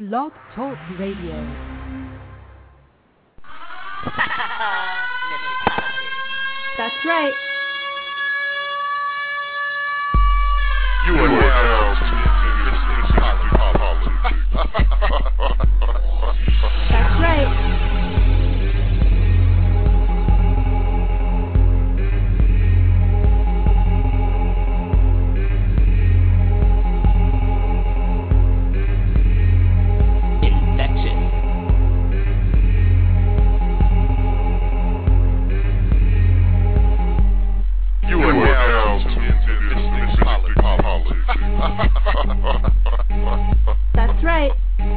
Blog Talk Radio. That's right. You are now That's right. That's right.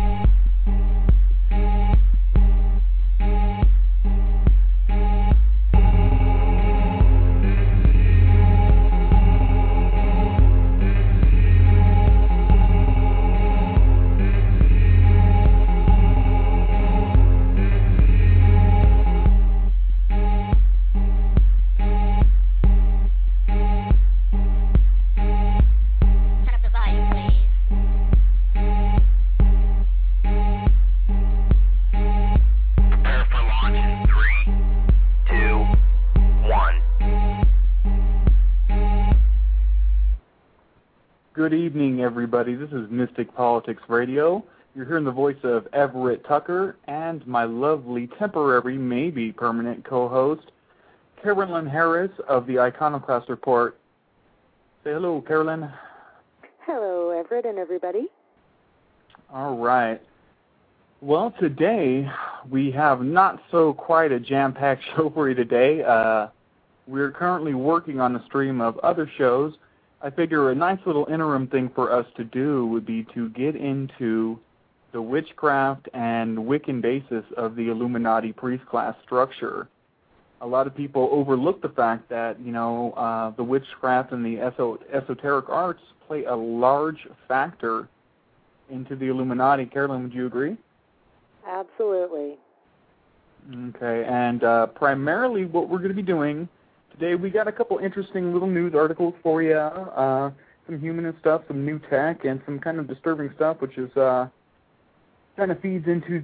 Good evening, everybody. This is Mystic Politics Radio. You're hearing the voice of Everett Tucker and my lovely temporary, maybe permanent co-host, Carolyn Harris of the Iconoclast Report. Say hello, Carolyn. Hello, Everett and everybody. All right. Well, today we have not so quite a jam-packed show for you today. We're currently working on a stream of other shows. I figure a nice little interim thing for us to do would be to get into the witchcraft and Wiccan basis of the Illuminati priest class structure. A lot of people overlook the fact that, the witchcraft and the esoteric arts play a large factor into the Illuminati. Carolyn, would you agree? Absolutely. Okay, and primarily what we're going to be doing today, we got a couple interesting little news articles for you, some humanist stuff, some new tech, and some kind of disturbing stuff, which is kind of feeds into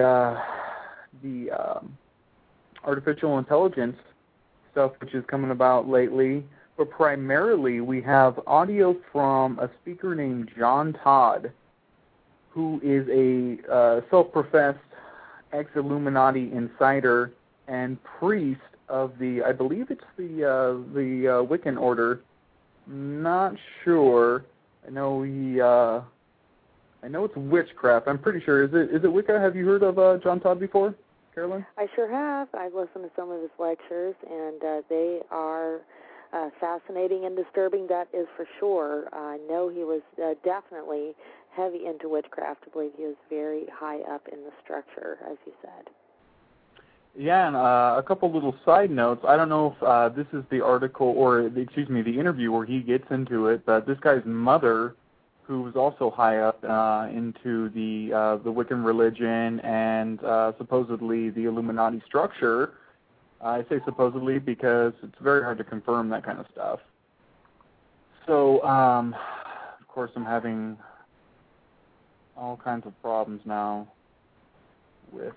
the artificial intelligence stuff, which is coming about lately. But primarily, we have audio from a speaker named John Todd, who is a self-professed ex-Illuminati insider and priest of the, I believe it's the Wiccan order. Not sure. I know it's witchcraft. I'm pretty sure. Is it Wicca? Have you heard of John Todd before, Carolyn? I sure have. I've listened to some of his lectures, and they are fascinating and disturbing. That is for sure. I know he was definitely heavy into witchcraft. I believe he was very high up in the structure, as you said. Yeah, and a couple little side notes. I don't know if this is the article or, the interview where he gets into it, but this guy's mother, who was also high up into the Wiccan religion and supposedly the Illuminati structure. I say supposedly because it's very hard to confirm that kind of stuff. So, of course, I'm having all kinds of problems now with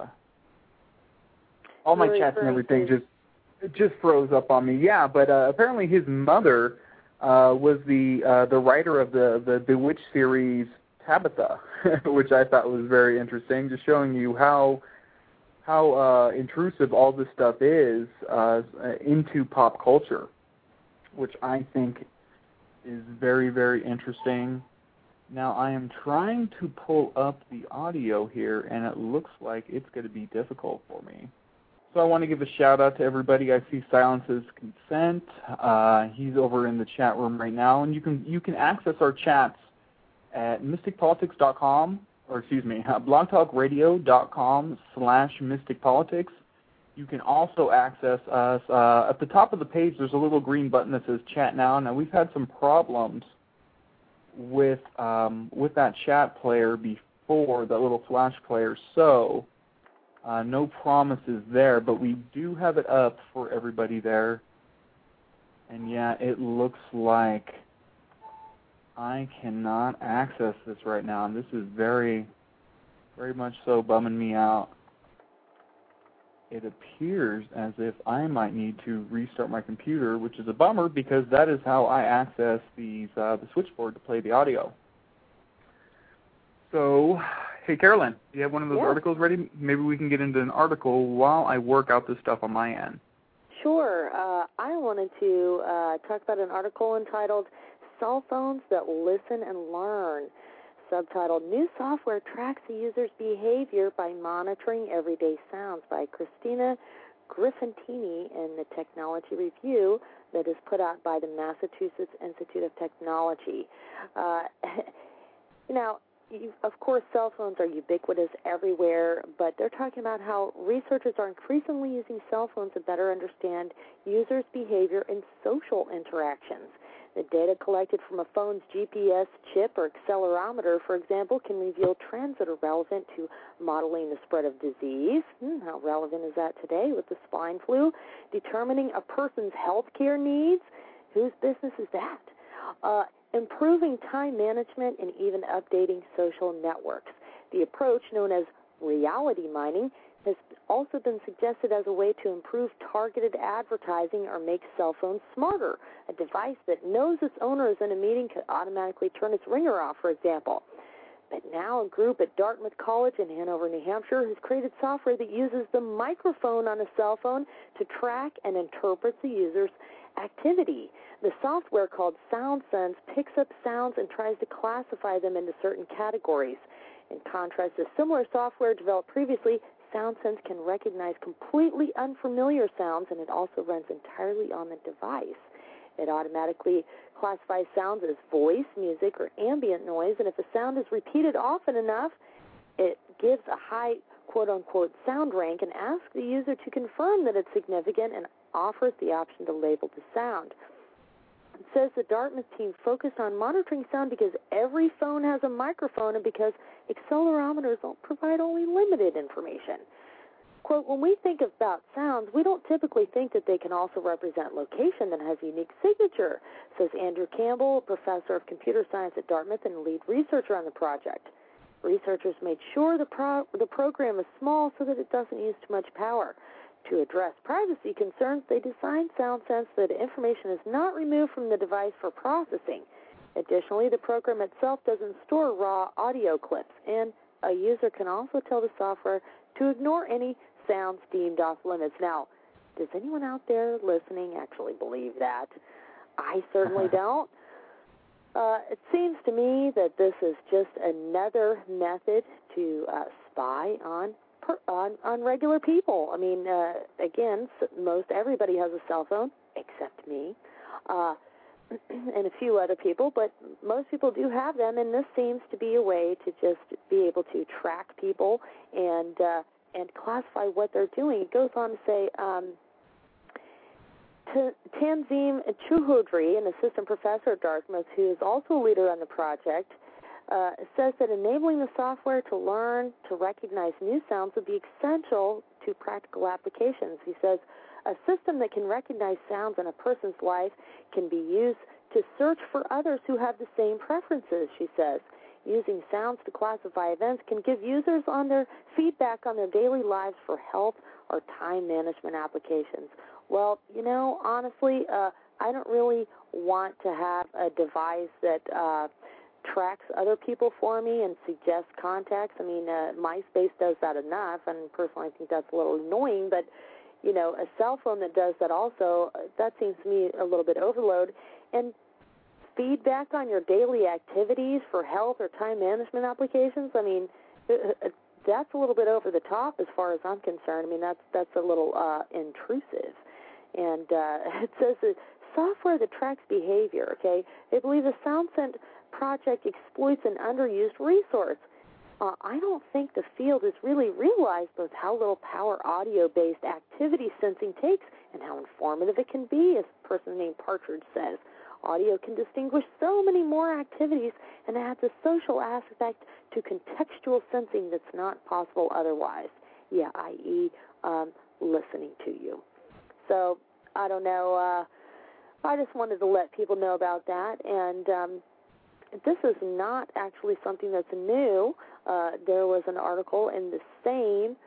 all my chats and everything just froze up on me. Yeah, but apparently his mother was the writer of the Bewitched series Tabitha, which I thought was very interesting, just showing you how intrusive all this stuff is into pop culture, which I think is very, very interesting. Now, I am trying to pull up the audio here, and it looks like it's going to be difficult for me. So I want to give a shout-out to everybody. I see Silence's Consent. He's over in the chat room right now, and you can access our chats at mysticpolitics.com, or blogtalkradio.com/mysticpolitics. You can also access us. At the top of the page, there's a little green button that says Chat Now. Now, we've had some problems with that chat player before, that little flash player, so no promises there, but we do have it up for everybody there. And yeah, it looks like I cannot access this right now, and this is very Very much so, bumming me out. It appears as if I might need to restart my computer, which is a bummer because that is how I access the switchboard to play the audio. So, hey, Carolyn, do you have one of those articles ready? Maybe we can get into an article while I work out this stuff on my end. Sure. I wanted to talk about an article entitled Cell Phones That Listen and Learn, subtitled New Software Tracks the User's Behavior by Monitoring Everyday Sounds by Christina Griffintini in the Technology Review that is put out by the Massachusetts Institute of Technology. Now, of course, cell phones are ubiquitous everywhere, but they're talking about how researchers are increasingly using cell phones to better understand users' behavior in social interactions. The data collected from a phone's GPS chip or accelerometer, for example, can reveal trends that are relevant to modeling the spread of disease. How relevant is that today with the swine flu? Determining a person's health care needs. Whose business is that? Improving time management and even updating social networks. The approach, known as reality mining, has also been suggested as a way to improve targeted advertising or make cell phones smarter. A device that knows its owner is in a meeting could automatically turn its ringer off, for example. But now a group at Dartmouth College in Hanover, New Hampshire, has created software that uses the microphone on a cell phone to track and interpret the user's activity. The software, called SoundSense, picks up sounds and tries to classify them into certain categories. In contrast to similar software developed previously, SoundSense can recognize completely unfamiliar sounds, and it also runs entirely on the device. It automatically classifies sounds as voice, music, or ambient noise, and if a sound is repeated often enough, it gives a high quote-unquote sound rank and asks the user to confirm that it's significant and offers the option to label the sound. It says the Dartmouth team focused on monitoring sound because every phone has a microphone and because accelerometers provide only limited information. Quote, when we think about sounds, we don't typically think that they can also represent location that has a unique signature, says Andrew Campbell, professor of computer science at Dartmouth and lead researcher on the project. Researchers made sure the program is small so that it doesn't use too much power. To address privacy concerns, they designed SoundSense so that information is not removed from the device for processing. Additionally, the program itself doesn't store raw audio clips, and a user can also tell the software to ignore any sounds deemed off limits. Now, does anyone out there listening actually believe that? I certainly don't. It seems to me that this is just another method to spy on regular people. I mean, again, most everybody has a cell phone, except me, and a few other people, but most people do have them, and this seems to be a way to just be able to track people and classify what they're doing. It goes on to say, Tanzim Chowdhury, an assistant professor at Dartmouth, who is also a leader on the project, says that enabling the software to learn to recognize new sounds would be essential to practical applications. He says, a system that can recognize sounds in a person's life can be used to search for others who have the same preferences, she says. Using sounds to classify events can give users on their feedback on their daily lives for health or time management applications. Well, you know, honestly, I don't really want to have a device that tracks other people for me and suggests contacts. I mean, MySpace does that enough, and personally I think that's a little annoying, but, you know, a cell phone that does that also, that seems to me a little bit overload. And feedback on your daily activities for health or time management applications, I mean, that's a little bit over the top as far as I'm concerned. I mean, that's a little intrusive. And it says that software that tracks behavior, okay, they believe the SoundSense project exploits an underused resource. I don't think the field has really realized both how little power audio-based activity sensing takes and how informative it can be, as a person named Partridge says. Audio can distinguish so many more activities and adds a social aspect to contextual sensing that's not possible otherwise. Yeah, i.e., listening to you. So, I don't know. I just wanted to let people know about that. And this is not actually something that's new. there was an article in the same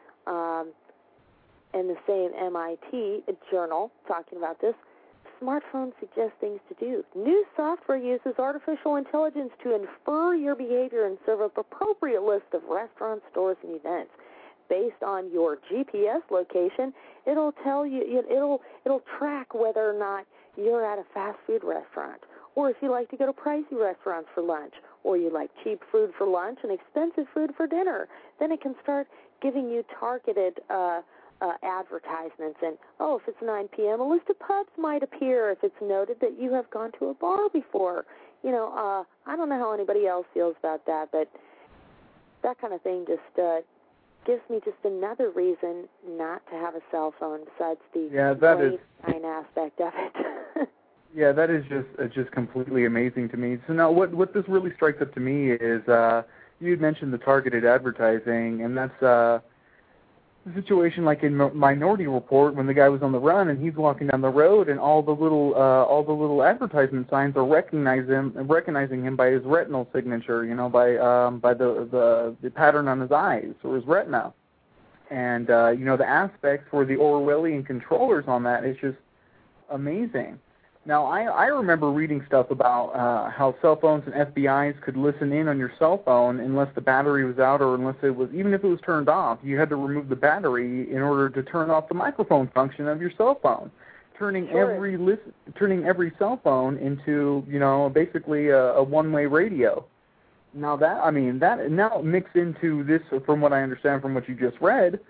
MIT journal talking about this. Smartphones suggest things to do. New software uses artificial intelligence to infer your behavior and serve up appropriate list of restaurants, stores, and events. Based on your GPS location, it'll tell you, it'll track whether or not you're at a fast food restaurant, or if you like to go to pricey restaurants for lunch, or you like cheap food for lunch and expensive food for dinner. Then it can start giving you targeted advertisements, and if it's 9 p.m., a list of pubs might appear if it's noted that you have gone to a bar before. I don't know how anybody else feels about that, but that kind of thing just gives me just another reason not to have a cell phone besides the fine aspect of it. Yeah, that is just completely amazing to me. So now what this really strikes up to me is you had mentioned the targeted advertising, and that's the situation like in Minority Report when the guy was on the run and he's walking down the road and all the little advertisement signs are recognizing him by his retinal signature, by the pattern on his eyes or his retina, and the aspects for the Orwellian controllers on that is just amazing. Now, I remember reading stuff about how cell phones and FBIs could listen in on your cell phone unless the battery was out or even if it was turned off, you had to remove the battery in order to turn off the microphone function of your cell phone, turning every cell phone into, basically a one-way radio. Now that now mixed into this, from what I understand from what you just read,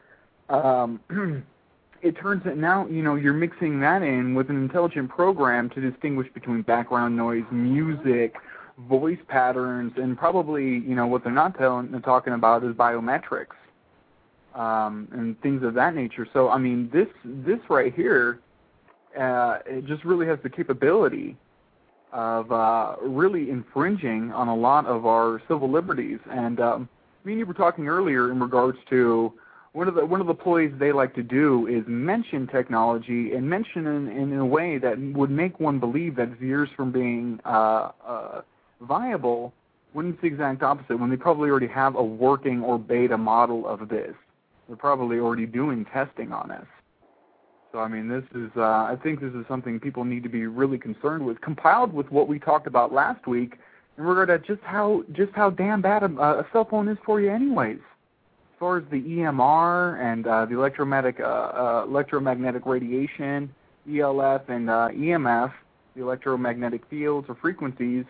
it turns out now, you're mixing that in with an intelligent program to distinguish between background noise, music, voice patterns, and probably, what they're not talking about is biometrics and things of that nature. So, this right here, it just really has the capability of really infringing on a lot of our civil liberties. And you were talking earlier in regards to one of the ploys they like to do is mention technology and mention in a way that would make one believe that it's years from being viable, when it's the exact opposite, when they probably already have a working or beta model of this. They're probably already doing testing on us. So, this is, I think this is something people need to be really concerned with, compiled with what we talked about last week in regard to just how damn bad a cell phone is for you anyways. As far as the EMR and the electromagnetic radiation, ELF and EMF, the electromagnetic fields or frequencies,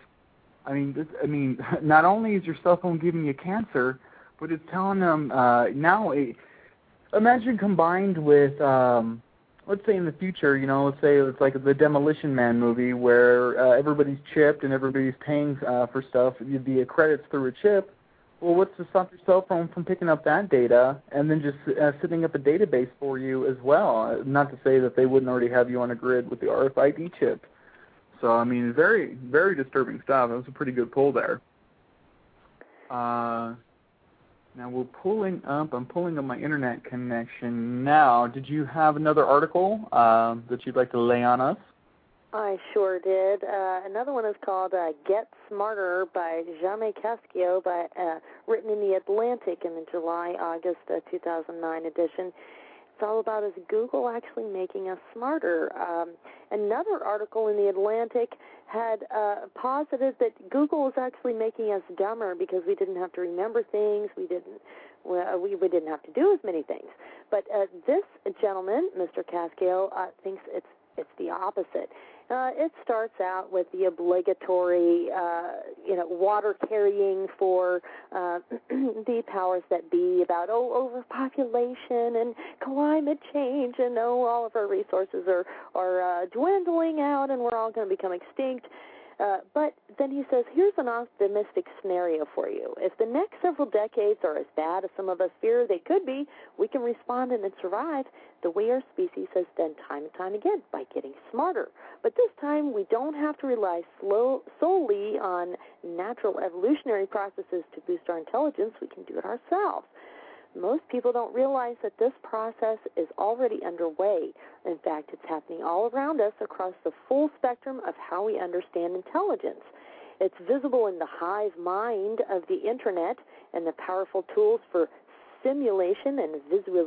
not only is your cell phone giving you cancer, but it's telling them now. Imagine combined with, let's say in the future, let's say it's like the Demolition Man movie where everybody's chipped and everybody's paying for stuff via credits through a chip. Well, what's to stop your cell phone from picking up that data and then just setting up a database for you as well? Not to say that they wouldn't already have you on a grid with the RFID chip. So, very, very disturbing stuff. That was a pretty good pull there. Now I'm pulling up my internet connection now. Did you have another article that you'd like to lay on us? I sure did. Another one is called Get Smarter by Jaime Cascio, written in The Atlantic in the July-August 2009 edition. It's all about is Google actually making us smarter. Another article in The Atlantic had posited that Google is actually making us dumber because we didn't have to remember things. We didn't have to do as many things. But this gentleman, Mr. Cascio, thinks it's the opposite. It starts out with the obligatory, water carrying for the powers that be about, overpopulation and climate change and, all of our resources are dwindling out and we're all going to become extinct. But then he says, here's an optimistic scenario for you. If the next several decades are as bad as some of us fear they could be, we can respond and survive the way our species has done time and time again, by getting smarter. But this time, we don't have to rely solely on natural evolutionary processes to boost our intelligence. We can do it ourselves. Most people don't realize that this process is already underway. In fact, it's happening all around us across the full spectrum of how we understand intelligence. It's visible in the hive mind of the Internet and the powerful tools for simulation and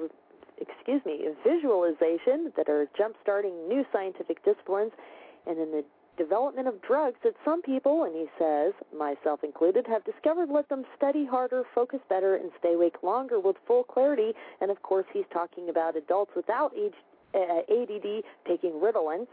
visualization that are jump-starting new scientific disciplines, and in the development of drugs that some people, and he says, myself included, have discovered let them study harder, focus better, and stay awake longer with full clarity. And, of course, he's talking about adults without ADD taking Ritalin.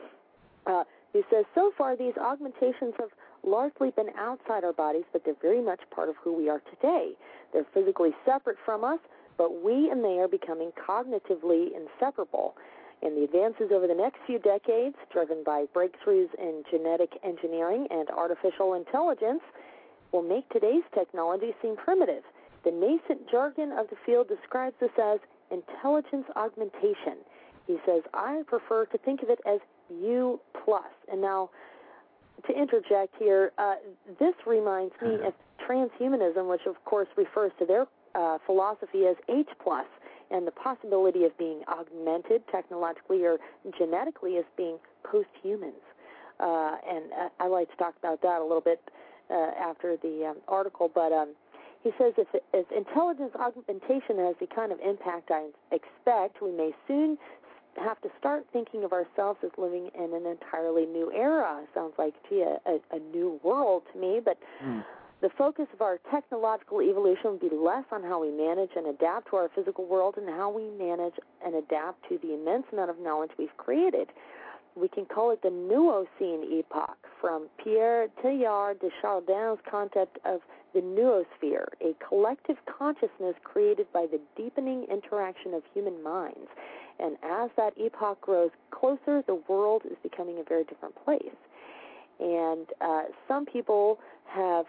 He says, so far these augmentations have largely been outside our bodies, but they're very much part of who we are today. They're physically separate from us, but we and they are becoming cognitively inseparable. And the advances over the next few decades, driven by breakthroughs in genetic engineering and artificial intelligence, will make today's technology seem primitive. The nascent jargon of the field describes this as intelligence augmentation. He says, I prefer to think of it as U+. And now, to interject here, this reminds me of transhumanism, which of course refers to their philosophy as H+, and the possibility of being augmented technologically or genetically as being post-humans. And I'd like to talk about that a little bit after the article, but he says if intelligence augmentation has the kind of impact I expect, we may soon have to start thinking of ourselves as living in an entirely new era. Sounds like, gee, a new world to me, but the focus of our technological evolution will be less on how we manage and adapt to our physical world and how we manage and adapt to the immense amount of knowledge we've created. We can call it the Noocene epoch, from Pierre Teilhard de Chardin's concept of the noosphere, a collective consciousness created by the deepening interaction of human minds. And as that epoch grows closer, the world is becoming a very different place. And some people have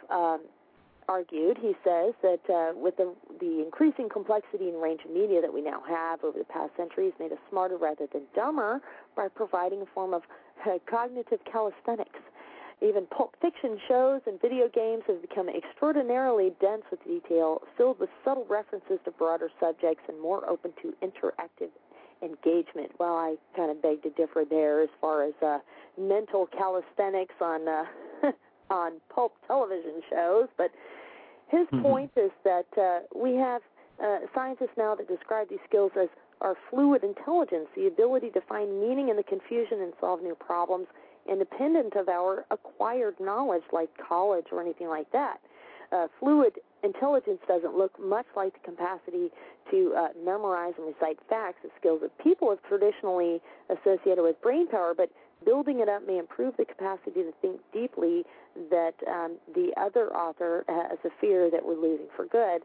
argued, he says, that with the increasing complexity and range of media that we now have over the past centuries, made us smarter rather than dumber by providing a form of cognitive calisthenics. Even pulp fiction shows and video games have become extraordinarily dense with detail, filled with subtle references to broader subjects, and more open to interactive engagement. Well, I kind of beg to differ there as far as mental calisthenics on on pulp television shows, but his point is that we have scientists now that describe these skills as our fluid intelligence, the ability to find meaning in the confusion and solve new problems independent of our acquired knowledge like college or anything like that. Fluid intelligence doesn't look much like the capacity to memorize and recite facts, the skills that people have traditionally associated with brain power, but building it up may improve the capacity to think deeply that the other author has a fear that we're losing for good.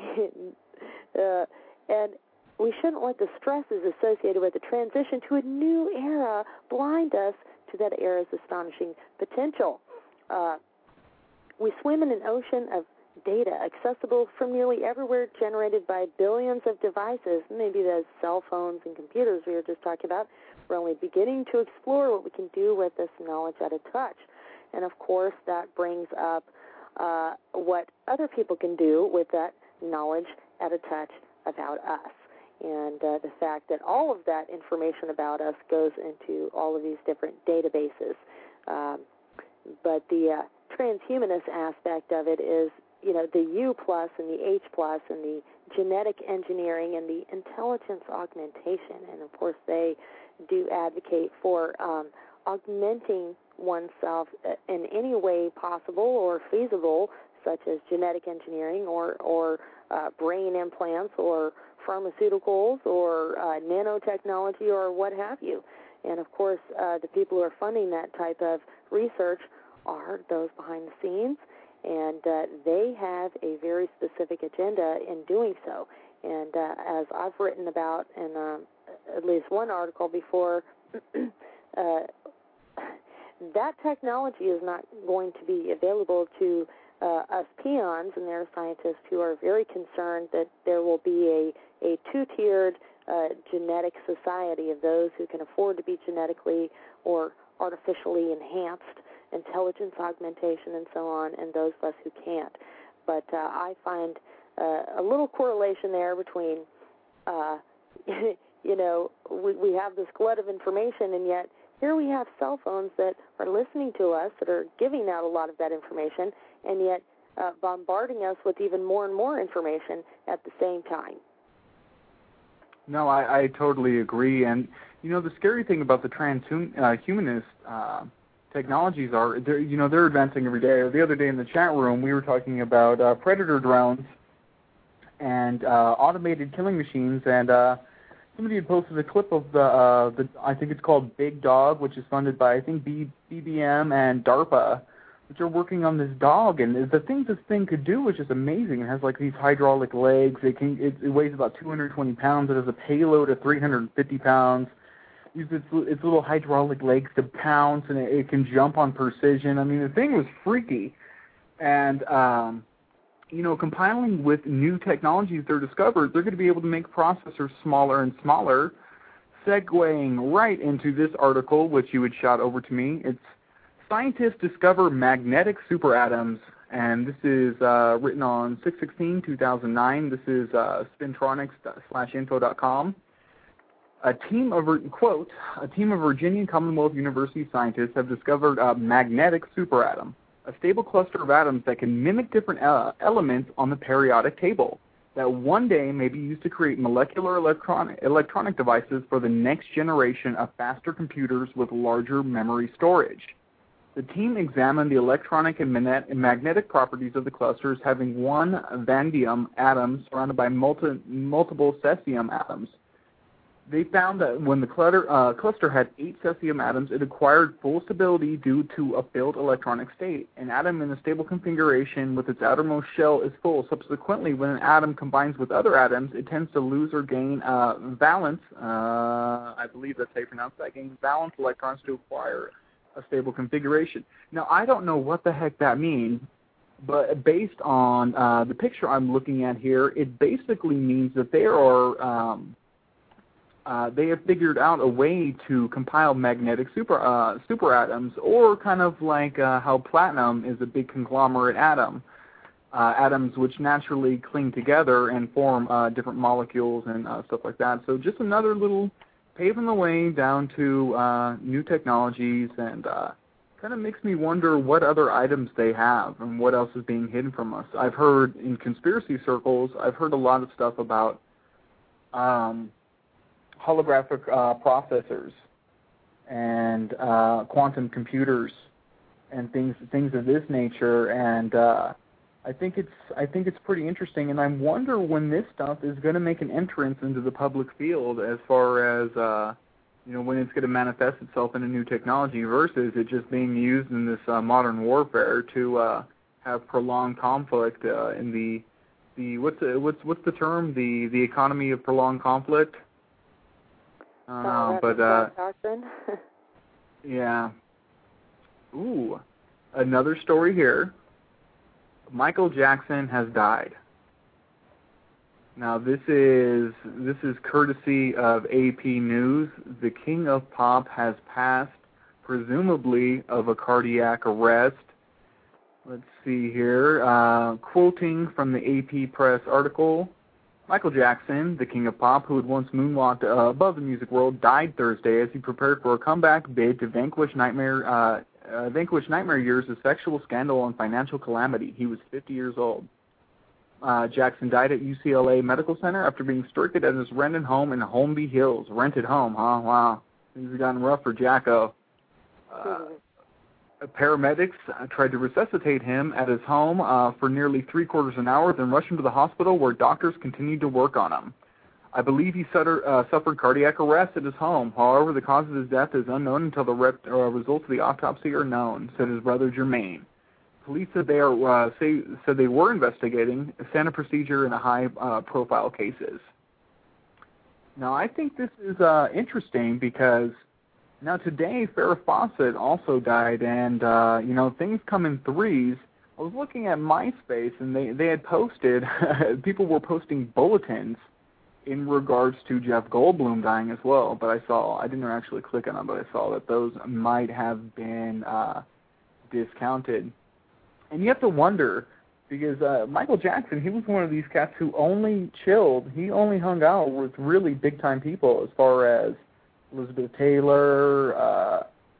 And we shouldn't let the stresses associated with the transition to a new era blind us to that era's astonishing potential. We swim in an ocean of data accessible from nearly everywhere, generated by billions of devices, maybe those cell phones and computers we were just talking about. We're only beginning to explore what we can do with this knowledge at a touch. And, of course, that brings up what other people can do with that knowledge at a touch about us. And the fact that all of that information about us goes into all of these different databases. But the transhumanist aspect of it is, you know, the U+ and the H+ and the genetic engineering and the intelligence augmentation. And, of course, they do advocate for augmenting oneself in any way possible or feasible, such as genetic engineering or brain implants or pharmaceuticals or nanotechnology or what have you. And, of course, the people who are funding that type of research are those behind the scenes, and they have a very specific agenda in doing so. And as I've written about in at least one article before, that technology is not going to be available to us peons, and there are scientists who are very concerned that there will be a two-tiered genetic society of those who can afford to be genetically or artificially enhanced, intelligence augmentation and so on, and those of us who can't. But I find a little correlation there between, you know, we have this glut of information, and yet here we have cell phones that are listening to us, that are giving out a lot of that information, and yet bombarding us with even more and more information at the same time. No, I totally agree. And, the scary thing about the transhumanist technologies are, they're advancing every day. The other day in the chat room, we were talking about predator drones and automated killing machines, and somebody had posted a clip of the I think it's called Big Dog, which is funded by, I think, BBM and DARPA, which are working on this dog. And the things this thing could do is just amazing. It has like these hydraulic legs. It weighs about 220 pounds. It has a payload of 350 pounds. Uses its little hydraulic legs to pounce, and it can jump on precision. I mean, the thing was freaky. And compiling with new technologies they're discovered, they're going to be able to make processors smaller and smaller. Segueing right into this article, which you had shot over to me, it's Scientists Discover Magnetic Superatoms, and this is written on 6/16/2009. This is spintronics/info.com. A team of Virginia Commonwealth University scientists have discovered a magnetic superatom, a stable cluster of atoms that can mimic different elements on the periodic table, that one day may be used to create molecular electronic devices for the next generation of faster computers with larger memory storage. The team examined the electronic and magnetic properties of the clusters, having one vanadium atom surrounded by multiple cesium atoms. They found that when the cluster had 8 cesium atoms, it acquired full stability due to a filled electronic state. An atom in a stable configuration with its outermost shell is full. Subsequently, when an atom combines with other atoms, it tends to lose or gain valence. I believe that's how you pronounce that. Gains valence electrons to acquire a stable configuration. Now, I don't know what the heck that means, but based on the picture I'm looking at here, it basically means that they have figured out a way to compile magnetic superatoms, or kind of like how platinum is a big conglomerate atom, atoms which naturally cling together and form different molecules and stuff like that. So just another little paving the way down to new technologies, and kind of makes me wonder what other items they have and what else is being hidden from us. I've heard in conspiracy circles, I've heard a lot of stuff about holographic processors and quantum computers and things of this nature, and I think it's pretty interesting, and I wonder when this stuff is going to make an entrance into the public field, as far as when it's going to manifest itself in a new technology versus it just being used in this modern warfare to have prolonged conflict in the what's the term, the economy of prolonged conflict. Yeah. Ooh, another story here. Michael Jackson has died. Now this is courtesy of AP News. The King of Pop has passed, presumably of a cardiac arrest. Let's see here. Quoting from the AP Press article, Michael Jackson, the King of Pop, who had once moonwalked above the music world, died Thursday as he prepared for a comeback bid to vanquish nightmare years of sexual scandal and financial calamity. He was 50 years old. Jackson died at UCLA Medical Center after being stricken at his rented home in Holmby Hills. Rented home, huh? Wow. Things have gotten rough for Jacko. Paramedics tried to resuscitate him at his home for nearly 3/4 an hour, then rushed him to the hospital where doctors continued to work on him. I believe he suffered cardiac arrest at his home. However, the cause of his death is unknown until the results of the autopsy are known, said his brother Jermaine. Police said they were investigating standard procedure in the high-profile cases. Now, I think this is interesting because now today Farrah Fawcett also died, and things come in threes. I was looking at MySpace, and they had posted people were posting bulletins in regards to Jeff Goldblum dying as well. But I didn't actually click on them, but I saw that those might have been discounted. And you have to wonder, because Michael Jackson, he was one of these cats who only chilled. He only hung out with really big-time people, as far as Elizabeth Taylor,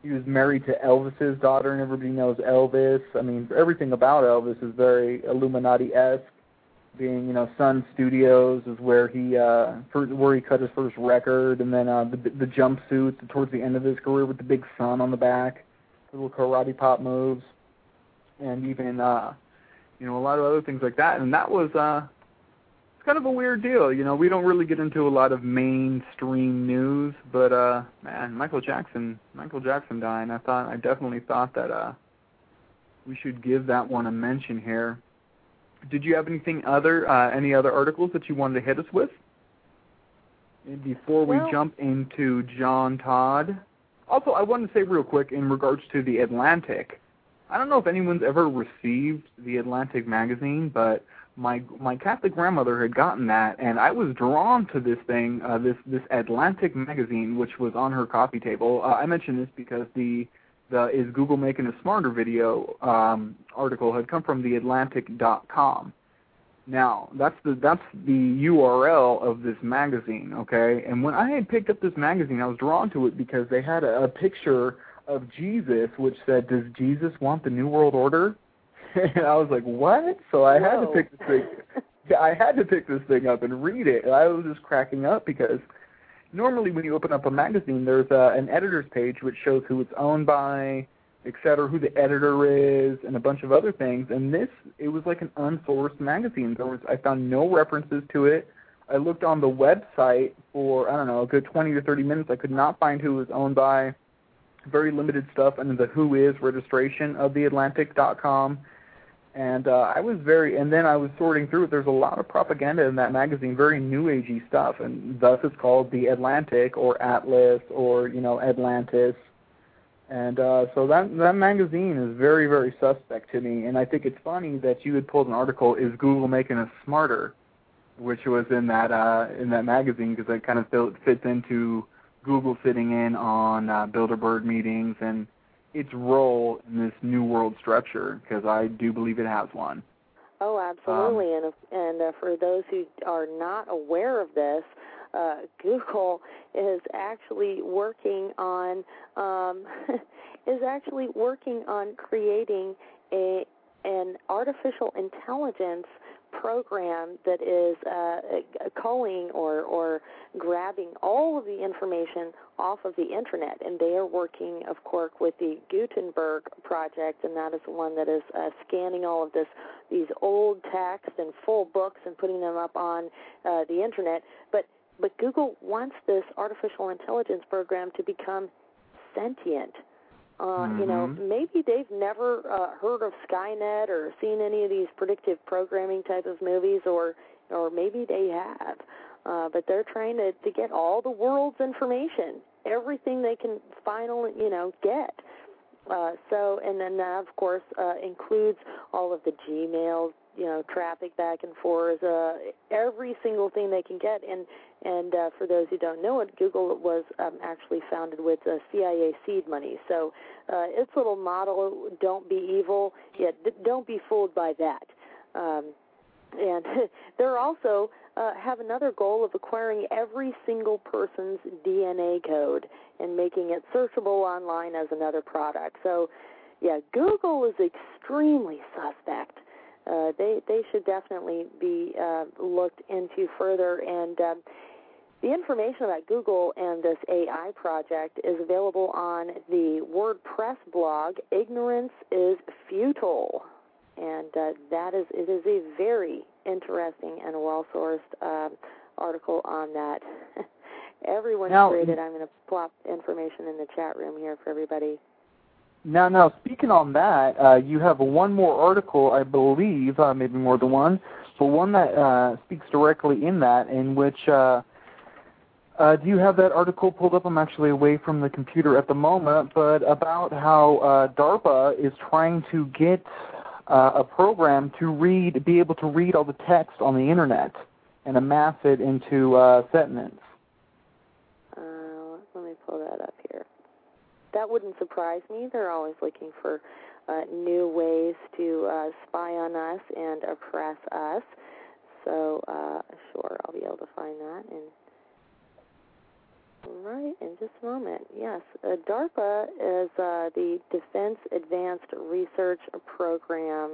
He was married to Elvis's daughter, and everybody knows Elvis. I mean, everything about Elvis is very Illuminati-esque. Being, you know, Sun Studios is where he cut his first record, and then the jumpsuits towards the end of his career with the big sun on the back, the little karate pop moves, and even you know, a lot of other things like that. And that was it's kind of a weird deal. You know, we don't really get into a lot of mainstream news, but man, Michael Jackson dying. I definitely thought that we should give that one a mention here. Did you have any other articles that you wanted to hit us with before we jump into John Todd? Also, I wanted to say real quick in regards to the Atlantic. I don't know if anyone's ever received the Atlantic magazine, but my Catholic grandmother had gotten that, and I was drawn to this thing, this Atlantic magazine, which was on her coffee table. I mention this because the Is Google Making Us Smarter video article had come from theatlantic.com. Now, that's the URL of this magazine, okay? And when I had picked up this magazine, I was drawn to it because they had a picture of Jesus, which said, "Does Jesus want the New World Order?" And I was like, what? So I had to pick this thing. I had to pick this thing up and read it. And I was just cracking up because normally when you open up a magazine, there's an editor's page which shows who it's owned by, etc., who the editor is, and a bunch of other things. And it was like an unsourced magazine. I found no references to it. I looked on the website for, I don't know, a good 20 to 30 minutes. I could not find who it was owned by. Very limited stuff under the Who Is registration of theatlantic.com. And and then I was sorting through it. There's a lot of propaganda in that magazine, very new agey stuff, and thus it's called The Atlantic or Atlas or, you know, Atlantis. And so that magazine is very, very suspect to me. And I think it's funny that you had pulled an article, Is Google Making Us Smarter?, which was in that magazine, because that kind of fits into Google sitting in on Bilderberg meetings and its role in this New World structure, because I do believe it has one. Oh, absolutely. And for those who are not aware of this, Google is actually working on creating an artificial intelligence program that is culling or grabbing all of the information off of the internet, and they are working, of course, with the Gutenberg project, and that is the one that is scanning all of these old texts and full books and putting them up on the internet. But Google wants this artificial intelligence program to become sentient. You know, maybe they've never heard of Skynet or seen any of these predictive programming type of movies, or maybe they have. But they're trying to get all the world's information, everything they can finally, get. And then that, of course, includes all of the Gmail, traffic back and forth, every single thing they can get. And for those who don't know it, Google was actually founded with CIA seed money. So its little motto, don't be evil, don't be fooled by that. And they're also have another goal of acquiring every single person's DNA code and making it searchable online as another product. So, yeah, Google is extremely suspect. They should definitely be looked into further. And the information about Google and this AI project is available on the WordPress blog, Ignorance is Futile. And it is a very interesting and well-sourced article on that. Everyone's created. I'm going to plop information in the chat room here for everybody. Now, speaking on that, you have one more article, I believe, maybe more than one, but one that speaks directly in that, in which, do you have that article pulled up? I'm actually away from the computer at the moment, but about how DARPA is trying to get a program to be able to read all the text on the Internet and amass it into sentences. Let me pull that up here. That wouldn't surprise me. They're always looking for new ways to spy on us and oppress us. So, sure, I'll be able to find that right in just a moment. Yes, DARPA is the Defense Advanced Research Program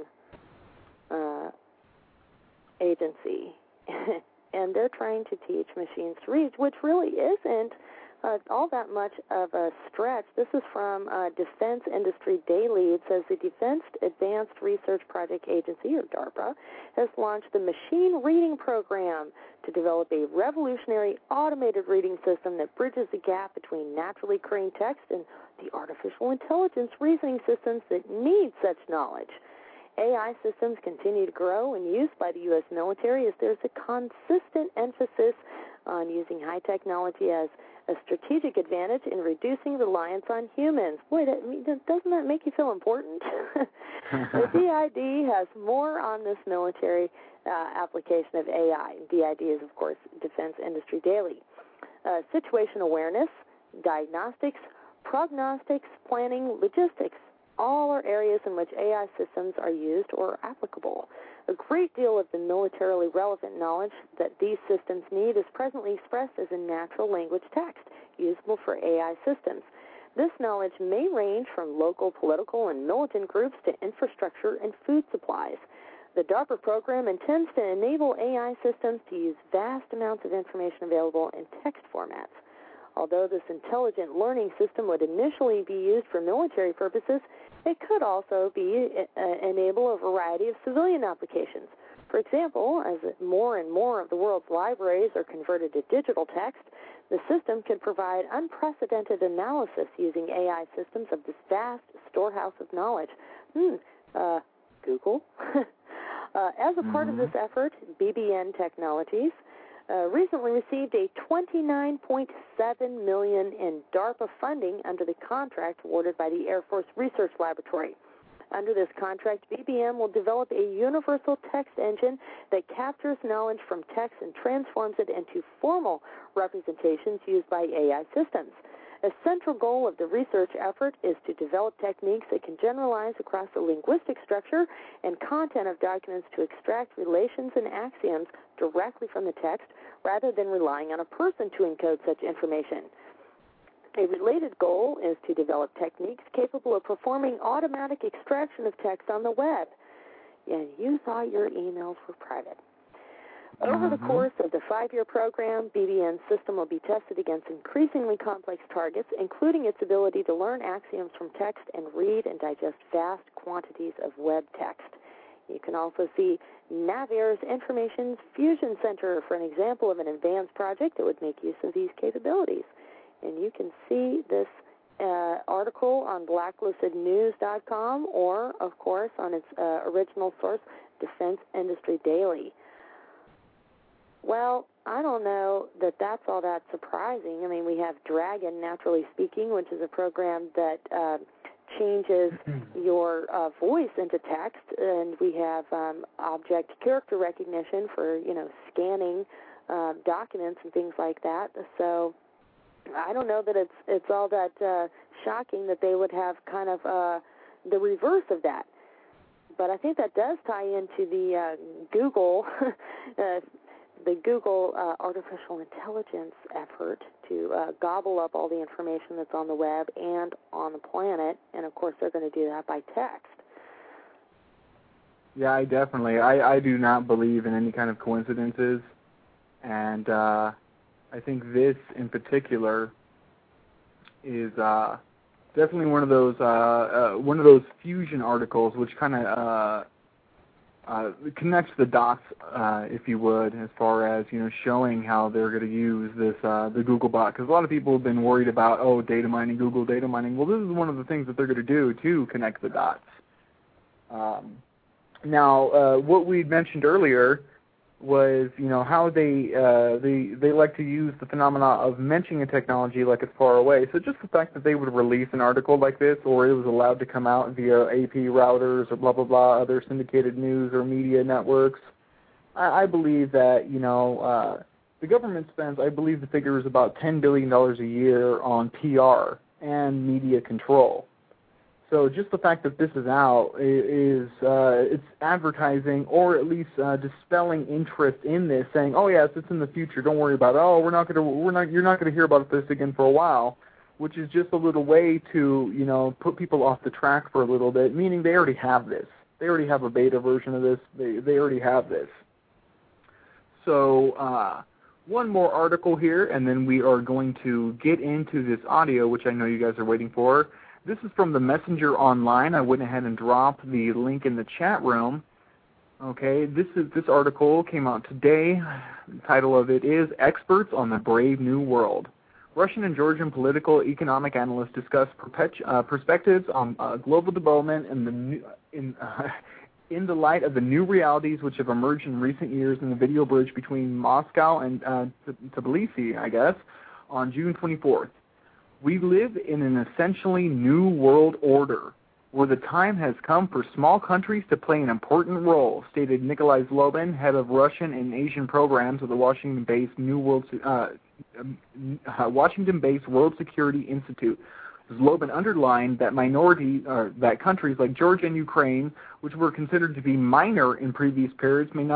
agency, and they're trying to teach machines to read, which really isn't all that much of a stretch. This is from Defense Industry Daily. It says the Defense Advanced Research Project Agency, or DARPA, has launched the Machine Reading Program to develop a revolutionary automated reading system that bridges the gap between naturally occurring text and the artificial intelligence reasoning systems that need such knowledge. AI systems continue to grow in use by the U.S. military as there's a consistent emphasis on using high technology as a strategic advantage in reducing reliance on humans. Boy, doesn't that make you feel important? The DID has more on this military application of AI. DID is, of course, Defense Industry Daily. Situation awareness, diagnostics, prognostics, planning, logistics, all are areas in which AI systems are used or applicable. A great deal of the militarily relevant knowledge that these systems need is presently expressed as a natural language text, usable for AI systems. This knowledge may range from local political and militant groups to infrastructure and food supplies. The DARPA program intends to enable AI systems to use vast amounts of information available in text formats. Although this intelligent learning system would initially be used for military purposes, it could also enable a variety of civilian applications. For example, as more and more of the world's libraries are converted to digital text, the system could provide unprecedented analysis using AI systems of this vast storehouse of knowledge. Google. As a part of this effort, BBN Technologies recently received a $29.7 million in DARPA funding under the contract awarded by the Air Force Research Laboratory. Under this contract, BBM will develop a universal text engine that captures knowledge from text and transforms it into formal representations used by AI systems. A central goal of the research effort is to develop techniques that can generalize across the linguistic structure and content of documents to extract relations and axioms directly from the text rather than relying on a person to encode such information. A related goal is to develop techniques capable of performing automatic extraction of text on the web. And you thought your emails were private. Over the course of the 5-year program, BBN's system will be tested against increasingly complex targets, including its ability to learn axioms from text and read and digest vast quantities of web text. You can also see Naviair's Information Fusion Center for an example of an advanced project that would make use of these capabilities. And you can see this article on blacklistednews.com or, of course, on its original source, Defense Industry Daily. Well, I don't know that that's all that surprising. I mean, we have Dragon, Naturally Speaking, which is a program that changes your voice into text, and we have object character recognition for, scanning documents and things like that. So I don't know that it's all that shocking that they would have kind of the reverse of that. But I think that does tie into the Google the Google artificial intelligence effort to gobble up all the information that's on the web and on the planet, and of course they're going to do that by text. Yeah, I do not believe in any kind of coincidences, and I think this in particular is definitely one of those fusion articles which kind of connects the dots, if you would, as far as showing how they're going to use this the Google bot. Because a lot of people have been worried about data mining, Google data mining. Well, this is one of the things that they're going to do to connect the dots. Now, what we mentioned earlier was how they like to use the phenomena of mentioning a technology like it's far away. So just the fact that they would release an article like this, or it was allowed to come out via AP routers or blah blah blah, other syndicated news or media networks, I believe that the government spends, I believe the figure is about $10 billion a year on PR and media control. So just the fact that this is out is it's advertising, or at least dispelling interest in this, saying, "Oh yes, it's in the future. Don't worry about it. Oh, you're not going to hear about this again for a while," which is just a little way to put people off the track for a little bit. Meaning they already have this. They already have a beta version of this. They already have this. So one more article here, and then we are going to get into this audio, which I know you guys are waiting for. This is from the Messenger Online. I went ahead and dropped the link in the chat room. Okay, this article came out today. The title of it is "Experts on the Brave New World." Russian and Georgian political economic analysts discuss perspectives on global development in the light of the new realities which have emerged in recent years in the video bridge between Moscow and Tbilisi, I guess, on June 24th. We live in an essentially new world order, where the time has come for small countries to play an important role, stated Nikolai Zlobin, head of Russian and Asian programs of the Washington-based World Security Institute. Zlobin underlined that that countries like Georgia and Ukraine, which were considered to be minor in previous periods, may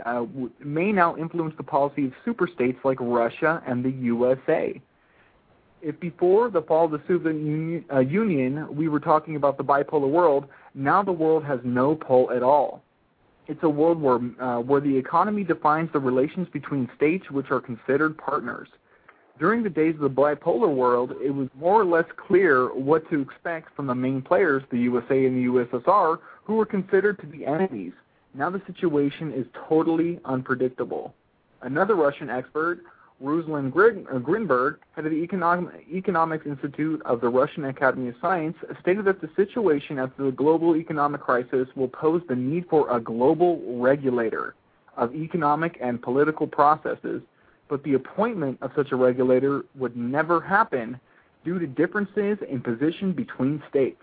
now influence the policy of superstates like Russia and the USA. If before the fall of the Soviet Union we were talking about the bipolar world, now the world has no pole at all. It's a world where the economy defines the relations between states which are considered partners. During the days of the bipolar world, it was more or less clear what to expect from the main players, the USA and the USSR, who were considered to be enemies. Now the situation is totally unpredictable. Another Russian expert, Ruslan Grinberg, head of the Economics Institute of the Russian Academy of Science, stated that the situation after the global economic crisis will pose the need for a global regulator of economic and political processes, but the appointment of such a regulator would never happen due to differences in position between states.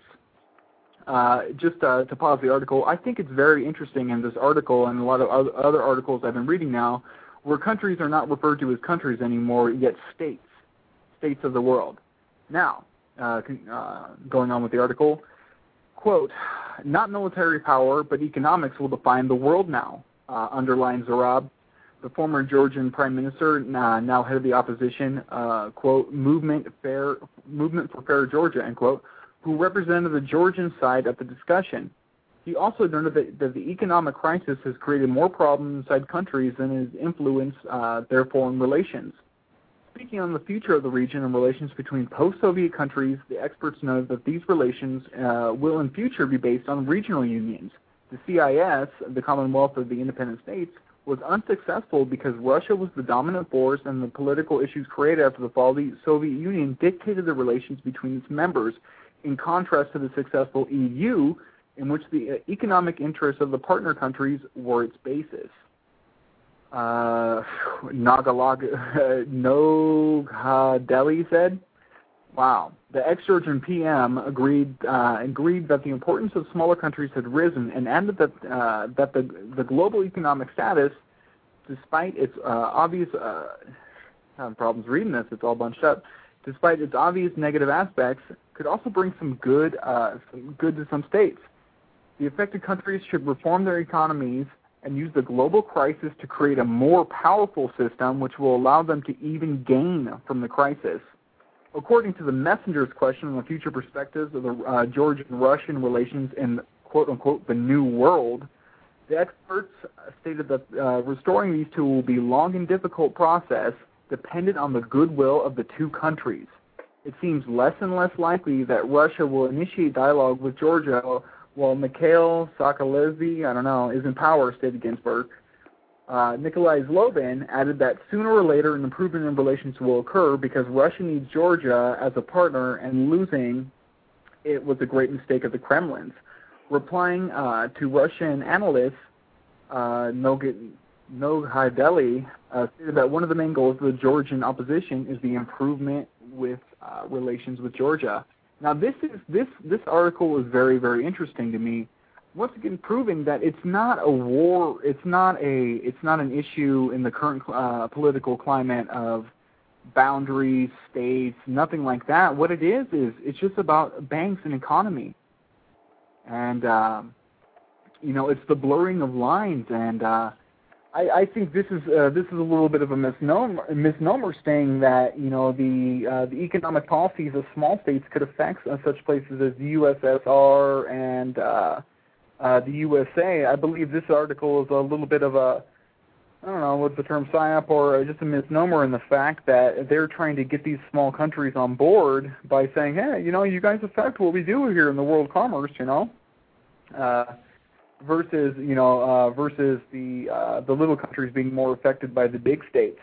Just to pause the article, I think it's very interesting in this article and a lot of other articles I've been reading now, where countries are not referred to as countries anymore, yet states of the world. Now, going on with the article, quote, "Not military power, but economics will define the world now," underlined Zarab, the former Georgian prime minister, now head of the opposition, quote, Movement for Fair Georgia, end quote, who represented the Georgian side of the discussion. He also noted that the economic crisis has created more problems inside countries than has influenced their foreign relations. Speaking on the future of the region and relations between post-Soviet countries, the experts noted that these relations will in future be based on regional unions. The CIS, the Commonwealth of the Independent States, was unsuccessful because Russia was the dominant force and the political issues created after the fall of the Soviet Union dictated the relations between its members, in contrast to the successful EU, in which the economic interests of the partner countries were its basis. Nogadeli said, "Wow, the ex-Georgian PM agreed that the importance of smaller countries had risen, and added that the global economic status, despite its obvious having problems reading this, it's all bunched up. Despite its obvious negative aspects, could also bring some good to some states. The affected countries should reform their economies and use the global crisis to create a more powerful system which will allow them to even gain from the crisis." According to the Messenger's question on the future perspectives of the Georgian-Russian relations in, quote-unquote, the New World, the experts stated that restoring these two will be a long and difficult process dependent on the goodwill of the two countries. It seems less and less likely that Russia will initiate dialogue with Georgia while Mikhail Saakashvili, is in power, stated Ginsburg. Nikolai Zlobin added that sooner or later an improvement in relations will occur because Russia needs Georgia as a partner, and losing it was a great mistake of the Kremlin's. Replying to Russian analysts, Nogadeli stated that one of the main goals of the Georgian opposition is the improvement with relations with Georgia. Now, this article is very, very interesting to me. Once again, proving that it's not a war, it's not an issue in the current political climate of boundaries, states, nothing like that. What it is it's just about banks and economy. And, it's the blurring of lines, and I think this is a little bit of a misnomer saying that, the economic policies of small states could affect such places as the USSR and the USA. I believe this article is a little bit of a, I don't know, what's the term, psyop, or just a misnomer in the fact that they're trying to get these small countries on board by saying, hey, you guys affect what we do here in the world commerce, versus the little countries being more affected by the big states.